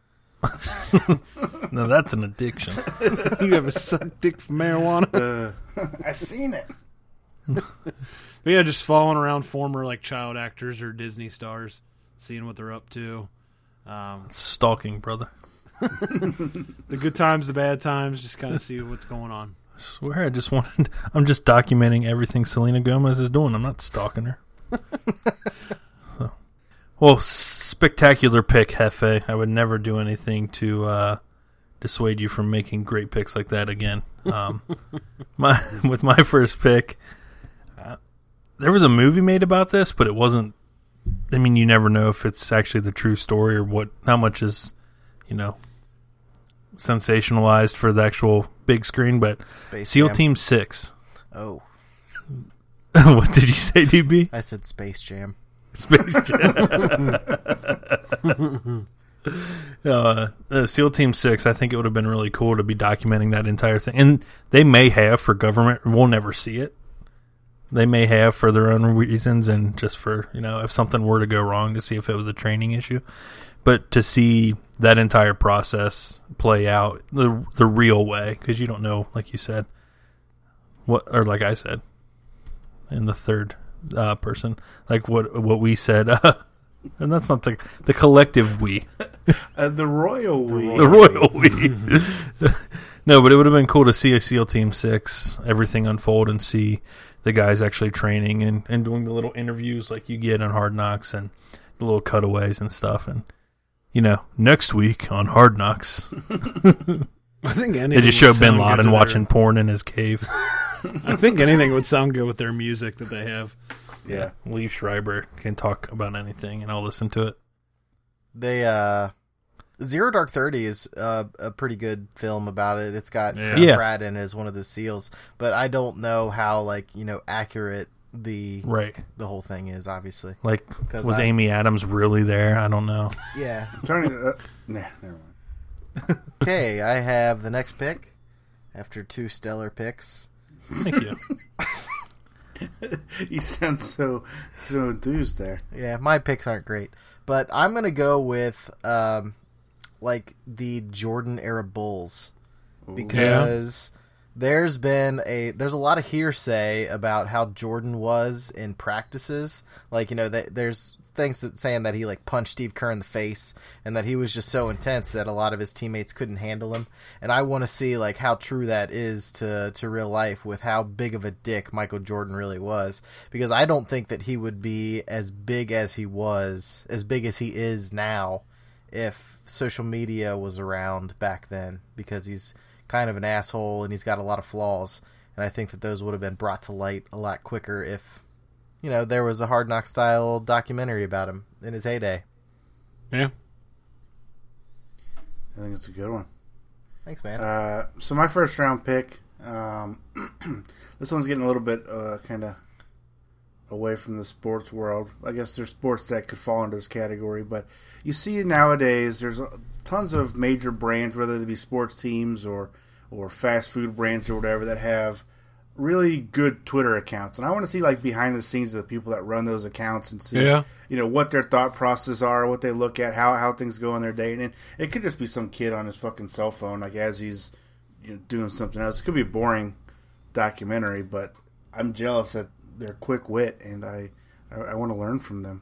No, that's an addiction. You ever sucked dick from marijuana? Uh, I seen it. But yeah, just following around former like child actors or Disney stars, seeing what they're up to. Um, Stalking, brother. the good times, the bad times, just kind of see what's going on. I swear I just wanted... I'm just documenting everything Selena Gomez is doing. I'm not stalking her. So. Well, spectacular pick, Hefe. I would never do anything to uh, dissuade you from making great picks like that again. Um, my With my first pick, uh, there was a movie made about this, but it wasn't... I mean, you never know if it's actually the true story or what. How much is, you know, sensationalized for the actual big screen. But Space SEAL Jam. Team Six. Oh, What did you say, D B? I said Space Jam. Space Jam. uh, uh, SEAL Team Six. I think it would have been really cool to be documenting that entire thing, and they may have for government. We'll never see it. They may have for their own reasons and just for, you know, if something were to go wrong to see if it was a training issue. But to see that entire process play out the the real way, because you don't know, like you said, what, or like I said, in the third uh, person, like what what we said, uh, and that's not the the collective we, Uh, the royal we. the royal we. No, but it would have been cool to see a SEAL Team Six, everything unfold, and see the guys actually training and, and doing the little interviews like you get on Hard Knocks and the little cutaways and stuff. And, you know, next week on Hard Knocks, I think anything they just show would Bin sound good Laden to watching their- porn in his cave. I think anything would sound good with their music that they have. Yeah. Lee Schreiber can talk about anything, and I'll listen to it. They uh, Zero Dark Thirty is uh, a pretty good film about it. It's got Yeah. Chris Yeah. Pratt in as one of the SEALs, but I don't know how like you know accurate the Right. the whole thing is. Obviously, Like, 'Cause was I- Amy Adams really there? I don't know. yeah. Turning. Uh, nah, never mind. Okay, I have the next pick after two stellar picks. Thank you. You sound so so enthused there. Yeah, my picks aren't great, but I'm gonna go with um, like the Jordan era Bulls because there's been a there's a lot of hearsay about how Jordan was in practices. Like you know, that there's things that saying that he like punched Steve Kerr in the face and that he was just so intense that a lot of his teammates couldn't handle him. And I want to see like how true that is to to real life with how big of a dick Michael Jordan really was, because I don't think that he would be as big as he was, as big as he is now, if social media was around back then, because he's kind of an asshole and he's got a lot of flaws. And I think that those would have been brought to light a lot quicker if, you know, there was a Hard Knock style documentary about him in his heyday. Yeah. I think it's a good one. Thanks, man. Uh, so my first round pick, um, this one's getting a little bit uh, kind of away from the sports world. I guess there's sports that could fall into this category, but you see nowadays there's tons of major brands, whether they be sports teams or or fast food brands or whatever, that have really good Twitter accounts. And I want to see like behind the scenes of the people that run those accounts and see Yeah. you know, what their thought process are, what they look at, how how things go in their day. And it could just be some kid on his fucking cell phone, like as he's you know, doing something else. It could be a boring documentary, but I'm jealous that they're quick wit, and I I, I want to learn from them.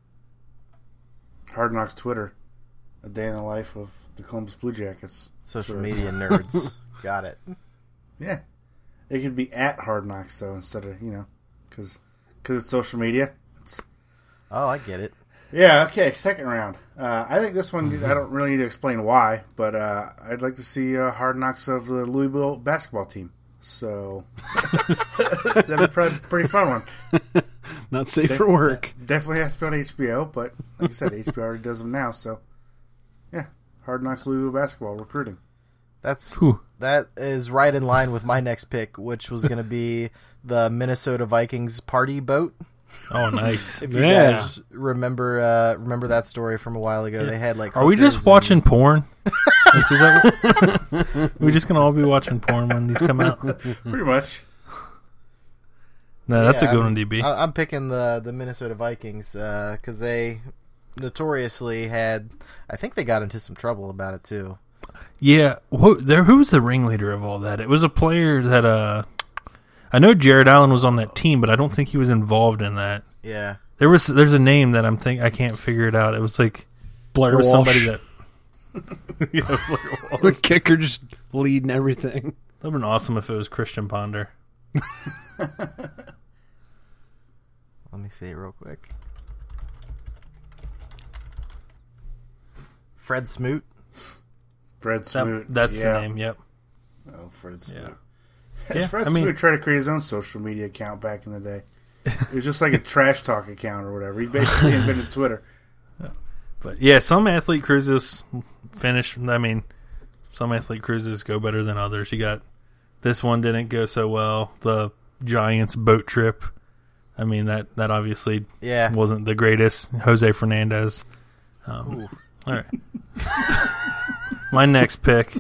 Hard Knocks Twitter, a day in the life of the Columbus Blue Jackets. Social Sure. media nerds. Got it. Yeah, it could be at Hard Knocks though, instead of you know, because it's social media. It's, Oh, I get it. Yeah, okay, second round. Uh, I think this one, I don't really need to explain why, but uh, I'd like to see uh, Hard Knocks of the Louisville basketball team. So, that'd be a pretty fun one. Not safe for work. Definitely has to be on H B O, but like I said, H B O already does them now, so yeah. Hard Knocks Louisville basketball recruiting. That's Whew. that is right in line with my next pick, which was going to be the Minnesota Vikings party boat. Oh, nice. If you Yeah. guys remember uh, remember that story from a while ago, they had like. Are we just hookers watching and- porn? Like, is that what- we just gonna all be watching porn when these come out? Pretty much. No, that's Yeah, a good I'm- one, D B. I- I'm picking the the Minnesota Vikings because they notoriously had. I think they got into some trouble about it too. Yeah, who, there. Who was the ringleader of all that? It was a player that. Uh, I know Jared Allen was on that team, but I don't think he was involved in that. Yeah. There was. There's a name that I'm think I can't figure it out. It was like Blair there was Walsh. somebody that. yeah, Blair Walsh. The kicker just leading everything. That'd been awesome if it was Christian Ponder. Let me see it real quick. Fred Smoot. Fred That, Smoot. that's yeah. the name. Yep. Oh, Fred Smoot. Yeah. Has Yeah, Fred I mean- Smoot tried to create his own social media account back in the day? It was just like a trash talk account or whatever. He basically invented Twitter. But yeah, some athlete cruises finish. I mean, some athlete cruises go better than others. You got this one didn't go so well. The Giants boat trip. I mean that that obviously Yeah. wasn't the greatest. Jose Fernandez. Um, all right. My next pick.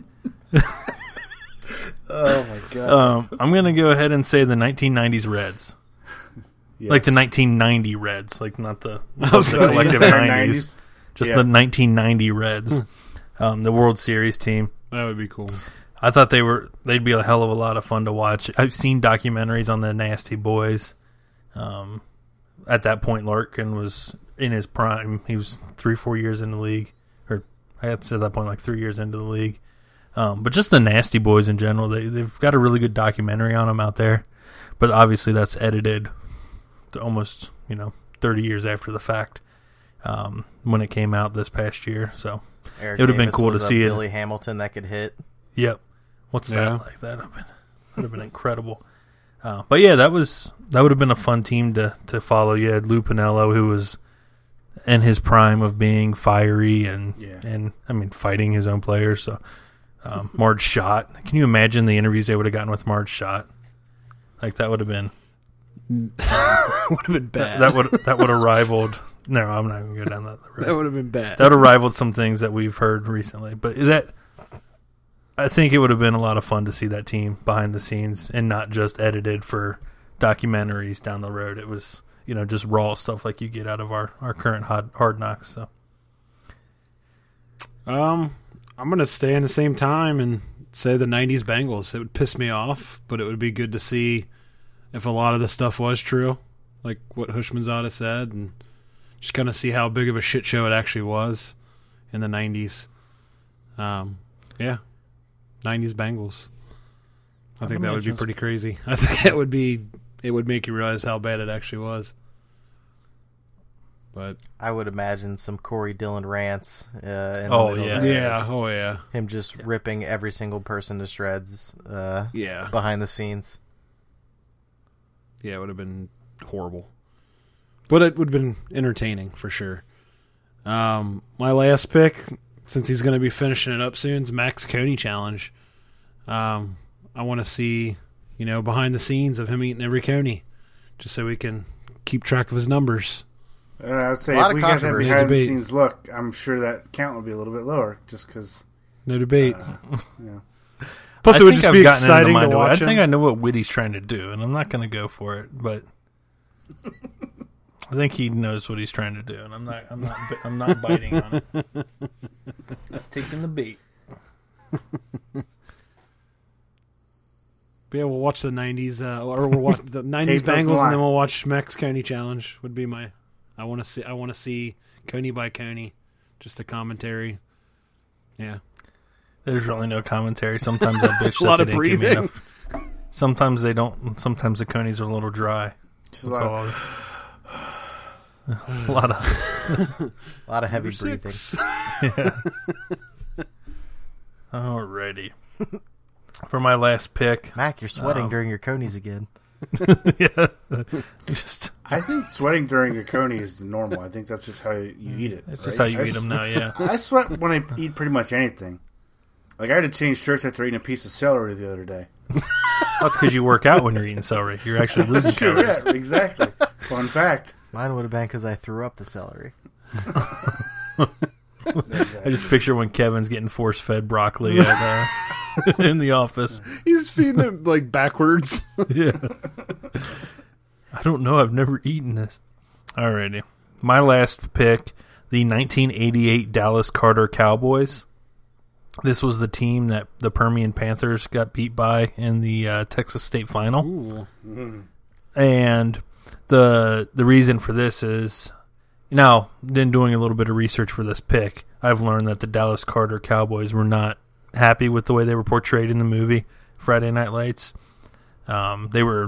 Oh my god. Um, I'm gonna go ahead and say the nineteen nineties Reds, Yes. like the nineteen ninety Reds, like not the, I was the gonna say collective the nineties, nineties. just Yeah. the nineteen ninety Reds, um, the World Series team. That would be cool. I thought they were they'd be a hell of a lot of fun to watch. I've seen documentaries on the Nasty Boys. Um, at that point, Larkin was in his prime. He was three, four years in the league, or I had to say at that point like three years into the league. Um, but just the Nasty Boys in general, they they've got a really good documentary on them out there. But obviously, that's edited to almost you know thirty years after the fact um, when it came out this past year. So Eric it would've been Davis cool to was a see it. Billy Hamilton that could hit. Yep. What's Yeah. that like? That would have been, would have been incredible. Uh, but yeah, that was that would have been a fun team to, to follow. You had Lou Piniello, who was in his prime of being fiery and Yeah. and I mean fighting his own players. So um, Marge Schott. Can you imagine the interviews they would have gotten with Marge Schott? Like that would have been would have been bad. that would that would have rivaled. No, I'm not going to go down that road. That would have been bad. That would have rivaled some things that we've heard recently. But that, I think it would have been a lot of fun to see that team behind the scenes and not just edited for documentaries down the road. It was, you know, just raw stuff like you get out of our, our current hard, hard knocks. So Um, I'm gonna stay in the same time and say the nineties Bengals. It would piss me off, but it would be good to see if a lot of the stuff was true, like what Hushmanzada said, and just kind of see how big of a shit show it actually was in the nineties. Um, yeah, nineties Bengals. I I'd think that would be imagine- pretty crazy. I think it would be. It would make you realize how bad it actually was. But I would imagine some Corey Dillon rants. Uh, in Oh, the middle yeah. there. yeah, oh yeah, Him just Yeah. ripping every single person to shreds uh, yeah. behind the scenes. Yeah, it would have been horrible. But it would have been entertaining for sure. Um, my last pick, since he's going to be finishing it up soon, is Max Coney Challenge. Um, I want to see, you know, behind the scenes of him eating every Coney, just so we can keep track of his numbers. Uh, I would say A lot if of we got that controversy. behind the Debate. scenes look, I'm sure that count would be a little bit lower, just because. No debate. Uh, you know. Plus, I it would think just I've be gotten into the exciting to mind of it. watch I think him. I know what Whitty's trying to do, and I'm not going to go for it, but I think he knows what he's trying to do, and I'm not. I'm not. I'm not biting on it. Not taking the bait. But yeah, we'll watch the nineties, uh, or we'll watch the nineties Tape goes Bengals, line. and then we'll watch Max Coney Challenge. Would be my. I want to see. I want to see Coney by Coney, just the commentary. Yeah, There's really no commentary. Sometimes I bitch A lot that of they didn't give me breathing. enough. Sometimes they don't. Sometimes the conies are a little dry. Just a That's lot all. of- A lot of. A lot of heavy Number breathing. six. Yeah. Alrighty. For my last pick, Mac, you're sweating Um, during your conies again. yeah, just I think sweating during a coney is normal. I think that's just how you eat it. it's just right? how you I eat s- them now. Yeah. I sweat when I eat pretty much anything. Like, I had to change shirts after eating a piece of celery the other day. That's because you work out when you're eating celery. You're actually losing Sure, calories. yeah, exactly. Fun fact. Mine would have been because I threw up the celery. I just picture when Kevin's getting force-fed broccoli at, uh, in the office. He's feeding it like backwards. Yeah. I don't know. I've never eaten this. Alrighty. My last pick, the nineteen eighty-eight Dallas Carter Cowboys. This was the team that the Permian Panthers got beat by in the uh, Texas State Final. Ooh. Mm-hmm. And the the reason for this is, now, then doing a little bit of research for this pick, I've learned that the Dallas Carter Cowboys were not happy with the way they were portrayed in the movie Friday Night Lights. Um, they were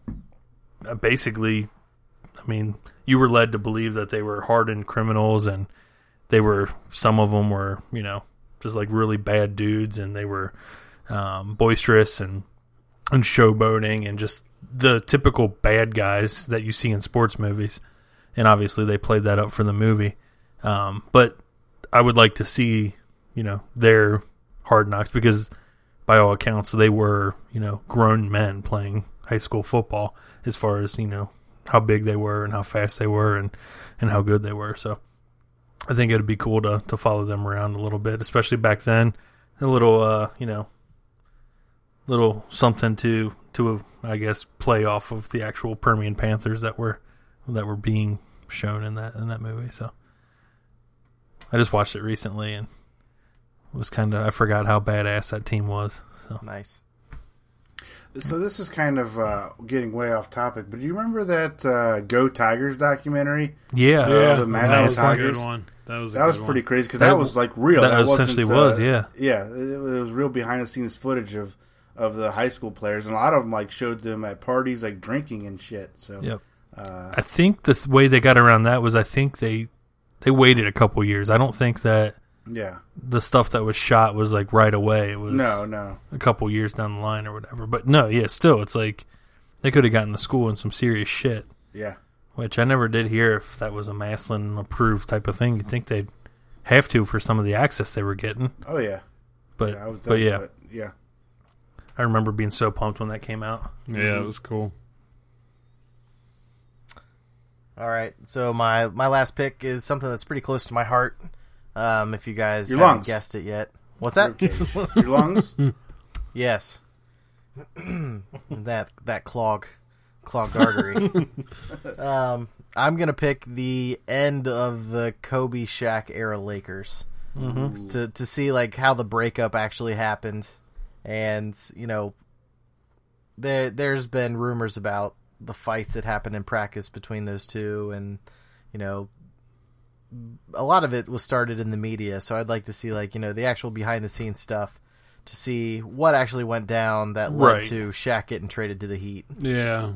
basically, I mean, you were led to believe that they were hardened criminals, and they were, some of them were, you know, just like really bad dudes, and they were um, boisterous and, and showboating and just the typical bad guys that you see in sports movies. And obviously they played that up for the movie. Um, but I would like to see, you know, their Hard Knocks, because by all accounts they were, you know, grown men playing high school football, as far as, you know, how big they were and how fast they were and, and how good they were. So I think it would be cool to, to follow them around a little bit, especially back then. A little, uh, you know, little something to, to I guess, play off of the actual Permian Panthers that were that were being shown in that in that movie. So I just watched it recently and was kind of, I forgot how badass that team was. So Nice. So this is kind of uh, getting way off topic, but do you remember that uh, Go Tigers documentary? yeah, Yeah, the that Master was a Tigers. good one. That was a That was good pretty one. crazy because That- that was like real. that That, wasn't, essentially uh, was, yeah. Yeah, it, it was real behind the scenes footage of, of the high school players, and a lot of them like showed them at parties like drinking and shit. So Yep. uh, I think the th- way they got around that was, I think they they waited a couple years. I don't think that yeah, the stuff that was shot was like right away. It was no, no, a couple years down the line or whatever. But no, yeah, still, it's like they could have gotten the school in some serious shit, yeah. which I never did hear if that was a Maslin approved type of thing. You'd think they'd have to for some of the access they were getting. Oh yeah, But yeah, I was but yeah, but, yeah. I remember being so pumped when that came out. Yeah, it was cool. All right, so my my last pick is something that's pretty close to my heart. Um, if you guys Your haven't lungs. guessed it yet, what's that? Ribcage. Your lungs. Yes, that that clog, clogged artery. um, I'm gonna pick the end of the Kobe Shaq era Lakers Mm-hmm. to to see like how the breakup actually happened, and you know, there there's been rumors about the fights that happened in practice between those two, and you know, a lot of it was started in the media. So I'd like to see like, you know, the actual behind the scenes stuff to see what actually went down that led Right. to Shaq getting traded to the Heat. Yeah.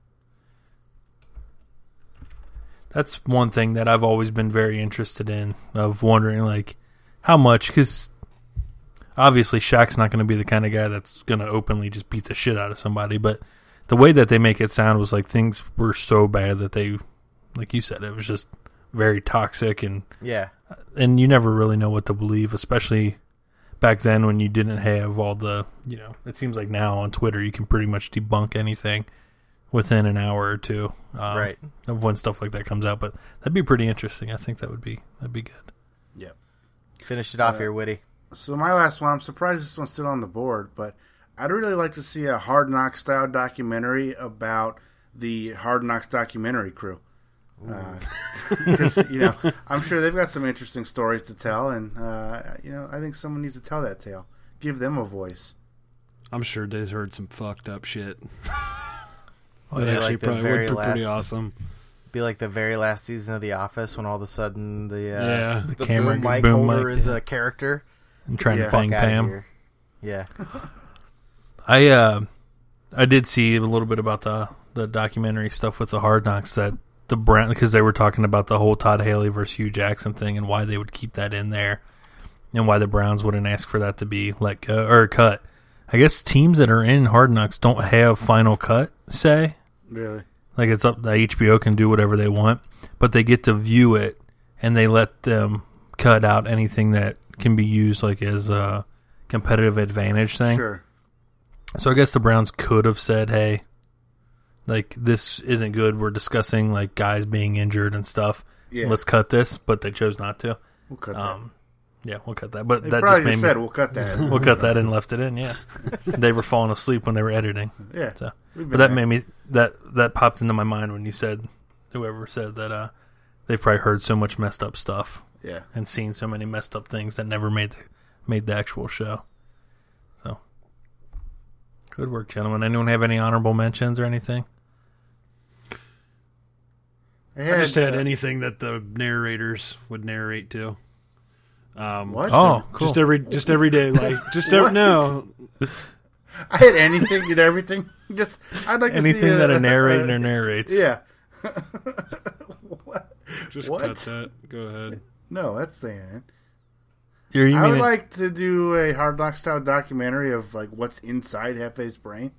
That's one thing that I've always been very interested in, of wondering like how much, because obviously Shaq's not going to be the kind of guy that's going to openly just beat the shit out of somebody, but the way that they make it sound was like things were so bad that they, like you said, it was just very toxic, and Yeah, and you never really know what to believe, especially back then when you didn't have all the, you know, it seems like now on Twitter you can pretty much debunk anything within an hour or two, um, right. of when stuff like that comes out. But that'd be pretty interesting. I think that would be that'd be good. Yeah. Finish it off Uh, here, Whitty. So my last one, I'm surprised this one's still on the board, but I'd really like to see a Hard Knocks style documentary about the Hard Knocks documentary crew. Because, uh, you know, I'm sure they've got some interesting stories to tell, and, uh, you know, I think someone needs to tell that tale. Give them a voice. I'm sure Dave's heard some fucked up shit. Oh, that yeah, actually like the probably very would be pretty last- awesome. Be like the very last season of The Office when all of a sudden the uh, Yeah. the, The camera- boom mic boom holder mic, is yeah. a character. I'm trying Yeah. to bang Fuck outta Pam. here. Yeah. I uh, I did see a little bit about the the documentary stuff with the Hard Knocks, that the Brown, because they were talking about the whole Todd Haley versus Hugh Jackson thing and why they would keep that in there, and why the Browns wouldn't ask for that to be let go or cut. I guess teams that are in Hard Knocks don't have final cut say. Really? Like, it's up, the H B O can do whatever they want, but they get to view it, and they let them cut out anything that can be used like as a competitive advantage thing. Sure. So I guess the Browns could have said, hey, like, this isn't good. We're discussing, like, guys being injured and stuff. Yeah. Let's cut this, but they chose not to. We'll cut um, that. Yeah, we'll cut that. But they that probably just made just me... said, we'll cut that. We'll cut that and left it in, yeah. They were falling asleep when they were editing. Yeah. So, but that made me... That, that popped into my mind when you said... Whoever said that uh, they've probably heard so much messed up stuff. Yeah. And seen so many messed up things that never made the, made the actual show. So... Good work, gentlemen. Anyone have any honorable mentions or anything? I, I had, just had uh, anything that the narrators would narrate to. Um, What? Oh, cool. Just every just everyday life. Just every, What? no. I had anything and everything. Just I'd like to Anything see that a, a narrator narrates. Yeah. What? Just What? cut that. Go ahead. No, that's saying it. You're, you I mean would it- like to do a Hard Knock style documentary of like what's inside Hefe's brain.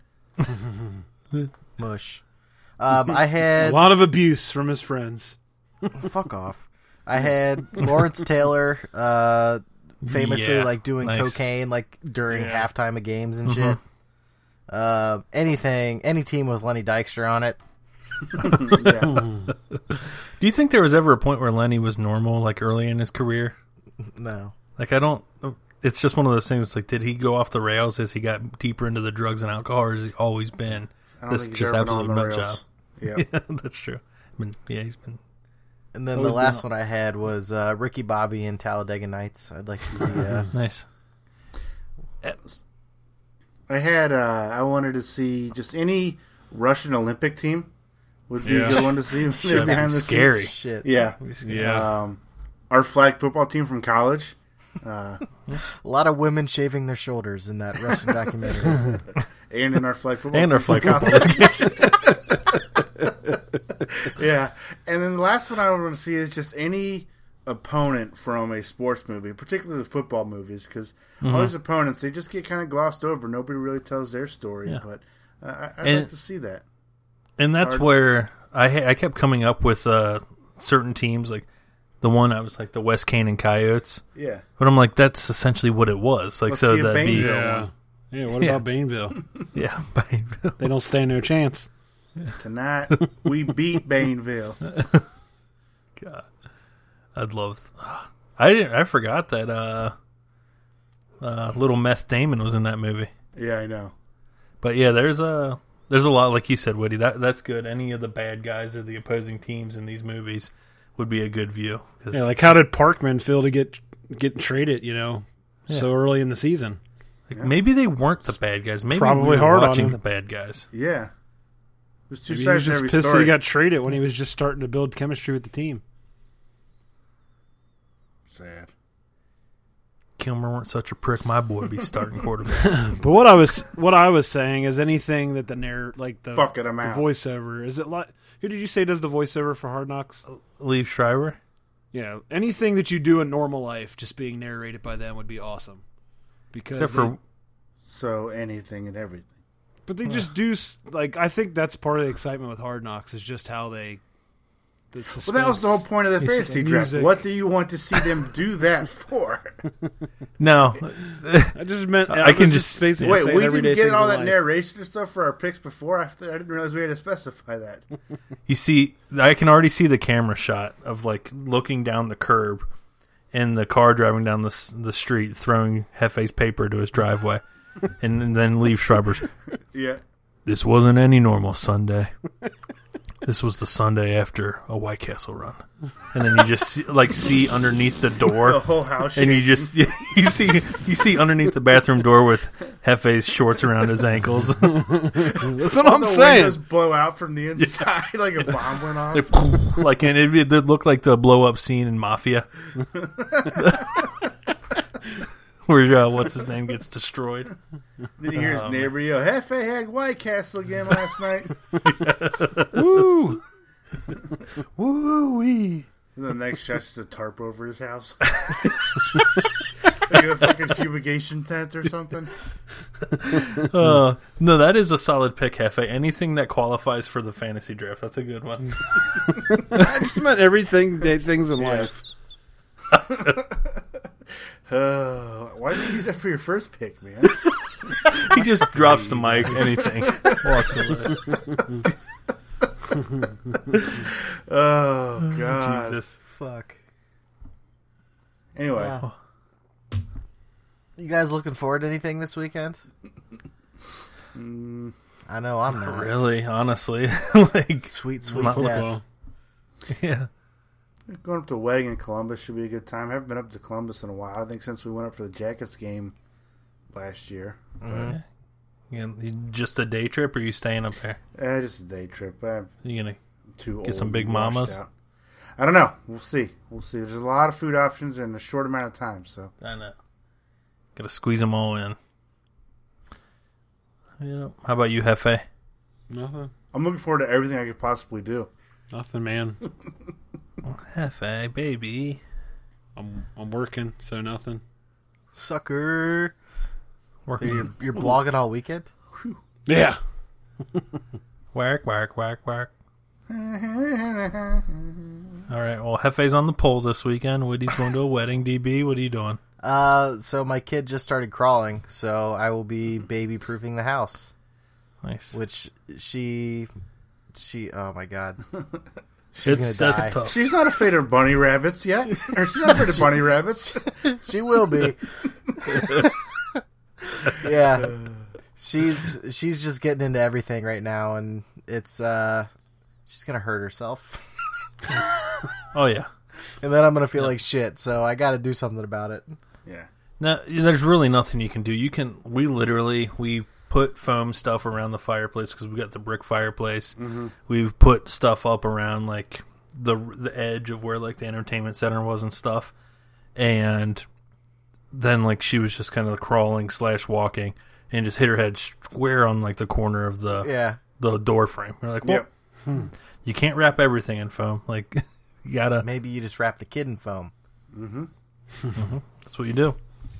Mush. Um, I A had lot of abuse from his friends. fuck off. I had Lawrence Taylor, uh, famously Yeah, like doing nice. cocaine like during Yeah. halftime of games and shit. Uh, anything, any team with Lenny Dykstra on it. Yeah. Do you think there was ever a point where Lenny was normal, like early in his career? No. Like, I don't... It's just one of those things, like, did he go off the rails as he got deeper into the drugs and alcohol, or has he always been I don't this think he's just ever been on absolute the nut job? rails. Yeah. Yeah, that's true. I mean, yeah, he's been... And then Oh, the no. last one I had was uh, Ricky Bobby in Talladega Nights. I'd like to see. Uh, Nice. I had. Uh, I wanted to see just any Russian Olympic team would be Yeah. a good one to see. That'd behind be the scary. scenes. Shit. Yeah. Yeah. Um, our flag football team from college. Uh, A lot of women shaving their shoulders in that Russian documentary. and in our flag football And team our flag from football. college. Yeah. And then the last one I want to see is just any opponent from a sports movie, particularly football movies, because all these opponents, they just get kind of glossed over. Nobody really tells their story, Yeah. but uh, I, I'd And- like to see that. And that's Hard. where I ha- I kept coming up with uh, certain teams, like the one I was like the West Canaan Coyotes. Yeah. But I'm like, that's essentially what it was. Like, Let's so see a that'd be... Bainville. Yeah. Yeah, what Yeah. about Bainville? Yeah. They don't stand no chance. Tonight, we beat Bainville. God, I'd love. Uh, I didn't. I forgot that uh, uh, little Meth Damon was in that movie. Yeah, I know. But yeah, there's a there's a lot, like you said, Woody. That that's good. Any of the bad guys or the opposing teams in these movies would be a good view. 'Cause- Yeah, like how did Parkman feel to get get traded? You know, Yeah. so early in the season. like, maybe they weren't the bad guys. Maybe Probably we were hard on watching him. the bad guys. Yeah. There's two Maybe he sides was to just every pissed that story. he got traded when he was just starting to build chemistry with the team. Sad. Kilmer weren't such a prick. My boy would be starting quarterback. But what I was what I was saying is anything that the narr like the, Fuck it, I'm the out. voiceover is it like who did you say does the voiceover for Hard Knocks? Leave Shriver. Yeah, anything that you do in normal life just being narrated by them would be awesome. Because Except they- for So anything and everything. but they just do s- like I think that's part of the excitement with Hard Knocks is just how they. The Well, that was the whole suspense. point of the It's fantasy the draft. music. What do you want to see them do that for? no, I just meant I I can can just- just basically Wait, saying we everyday didn't get things all in that life. narration and stuff for our picks before. I, I didn't realize we had to specify that. you see, I can already see the camera shot of like looking down the curb and the car driving down the s- the street, throwing Hefe's paper to his driveway, and, and then leave Schreiber's. Yeah. This wasn't any normal Sunday. This was the Sunday after a White Castle run, and then you just see, like see underneath the The door, whole house. and you shaking. just you see you see underneath the bathroom door with Hefe's shorts around his ankles. That's what All I'm the saying. windows blow out from the inside like a bomb went off. They're like, and it, it looked like the blow up scene in Mafia, where uh, what's his name gets destroyed. Then you hear his Um, neighbor yell, Hefe had White Castle again last night. Woo, woo wee. And the next shot's just a tarp over his house. Like a fucking fumigation tent or something. Uh, no, that is a solid pick, Hefe. Anything that qualifies for the fantasy draft, that's a good one. I just meant everything things in Yeah. life. Uh, why did you use that for your first pick, man? He just drops the mic, anything, walks away. Oh God. Jesus. Fuck. Anyway, Wow. You guys looking forward to anything this weekend? mm, I know I'm not. Really, honestly, like Sweet, sweet Not death. yeah. going up to a wedding in Columbus should be a good time. I haven't been up to Columbus in a while. I think since we went up for the Jackets game last year. Mhm. Yeah, you just a day trip, or you staying up there? Eh, just a day trip. I'm You gonna too old. Get some big and washed mamas? out. I don't know. We'll see. We'll see. There's a lot of food options in a short amount of time. So I know. Gotta squeeze them all in. Yeah. How about you, Hefe? Nothing. I'm looking forward to everything I could possibly do. Nothing, man. Hefe, baby. I'm I'm working, so nothing. Sucker. So Working. you're, you're blogging all weekend? Yeah. Whack, whack, whack, whack. All right. Well, Hefe's on the pole this weekend. Woody's going to a wedding. D B, what are you doing? Uh, so my kid just started crawling, so I will be baby proofing the house. Nice. Which she, she, oh my god, she's It's- gonna that's die. tough. She's not afraid of bunny rabbits yet. Or she's not afraid of bunny rabbits. She will be. Yeah, she's she's just getting into everything right now, and it's uh, she's gonna hurt herself, Oh, yeah. and then I'm gonna feel like shit. So I got to do something about it. Yeah. Now, there's really nothing you can do. You can, we literally, we put foam stuff around the fireplace because we got the brick fireplace. Mm-hmm. We've put stuff up around, like, the the edge of where, like, the entertainment center was and stuff. And then, like, she was just kind of crawling slash walking and just hit her head square on, like, the corner of the Yeah, the door frame. We're like, well, Yep. hmm, you can't wrap everything in foam. Like, you gotta, maybe you just wrap the kid in foam. Mm-hmm. that's what you do.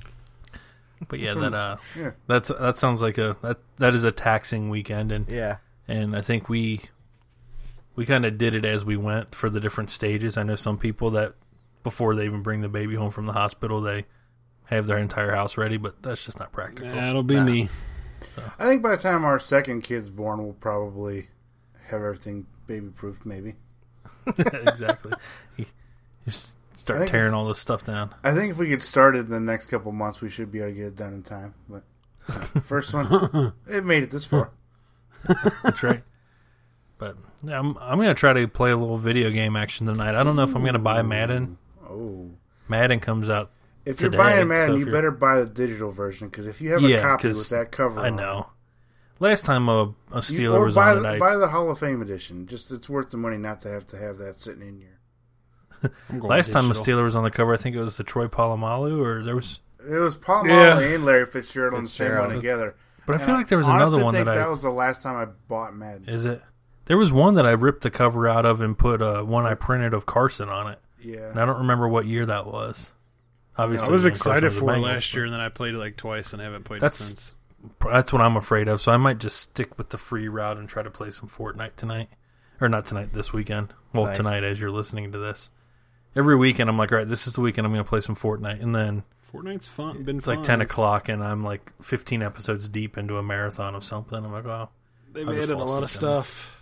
But yeah, that uh, Yeah. that's that sounds like a that that is a taxing weekend, and Yeah, and I think we we kind of did it as we went for the different stages. I know some people that before they even bring the baby home from the hospital, they have their entire house ready, but that's just not practical. That'll be Nah. me. I think by the time our second kid's born, we'll probably have everything baby-proof, maybe. Exactly. You just I start think tearing if- all this stuff down. I think if we get started in the next couple months, we should be able to get it done in time. But first one, it made it this far. That's right. But yeah, I'm I'm gonna try to play a little video game action tonight. I don't know if I'm gonna buy Madden. Oh. Madden comes out. If Today, you're buying Madden, so if you you're- better buy the digital version, because if you have Yeah, a copy 'cause with that cover I on know. Last time a, a it, Steeler you, or was buy, on it, the, I, buy the Hall of Fame edition. Just it's worth the money not to have to have that sitting in your... I'm going last time a digital. Steeler was on the cover, I think it was the Troy Polamalu, or there was. It was Paul Yeah. Molly and Larry Fitzgerald on the same Fitzgerald. one together. But I And feel like there was honestly another one think that I. that was the last time I bought Madden. Is it? There was one that I ripped the cover out of and put uh, one I printed of Carson on it. Yeah. And I don't remember what year that was. Obviously, I was when Carson excited was a for it Bengal, last but year, and then I played it like twice and haven't played That's- it since. That's what I'm afraid of. So I might just stick with the free route and try to play some Fortnite tonight, or not tonight, this weekend. Well, Nice. tonight as you're listening to this. Every weekend, I'm like, all right, this is the weekend I'm going to play some Fortnite, and then Fortnite's fun. Been it's fun. like ten o'clock, and I'm like fifteen episodes deep into a marathon of something. I'm like, oh, They've I'll just added a fall lot of asleep down stuff.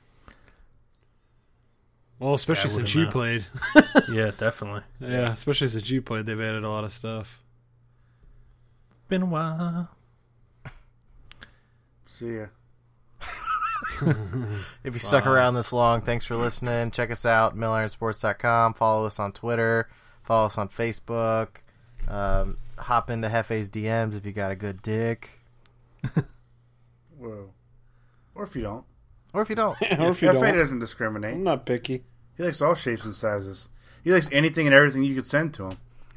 Well, especially Yeah, I since wouldn't you know. played. yeah, definitely. Yeah, especially since you played, they've added a lot of stuff. Been a while. See ya. if you stuck Wow. around this long, thanks for listening. Check us out, mill iron sports dot com. Follow us on Twitter. Follow us on Facebook. Um, hop into Hefe's D Ms if you got a good dick, Whoa. Or if you don't. or if you don't. Or if you F A don't, doesn't discriminate. I'm not picky. He likes all shapes and sizes. He likes anything and everything you could send to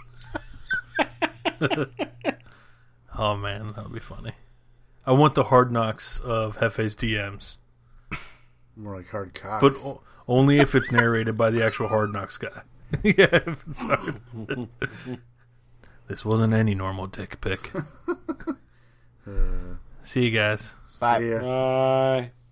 him. Oh man, that would be funny. I want the Hard Knocks of Hefe's D Ms, More like hard cocks. but o- only if it's narrated by the actual Hard Knocks guy. Yeah, if it's hard. This wasn't any normal dick pic. Uh, See you guys. Bye. see ya. Bye.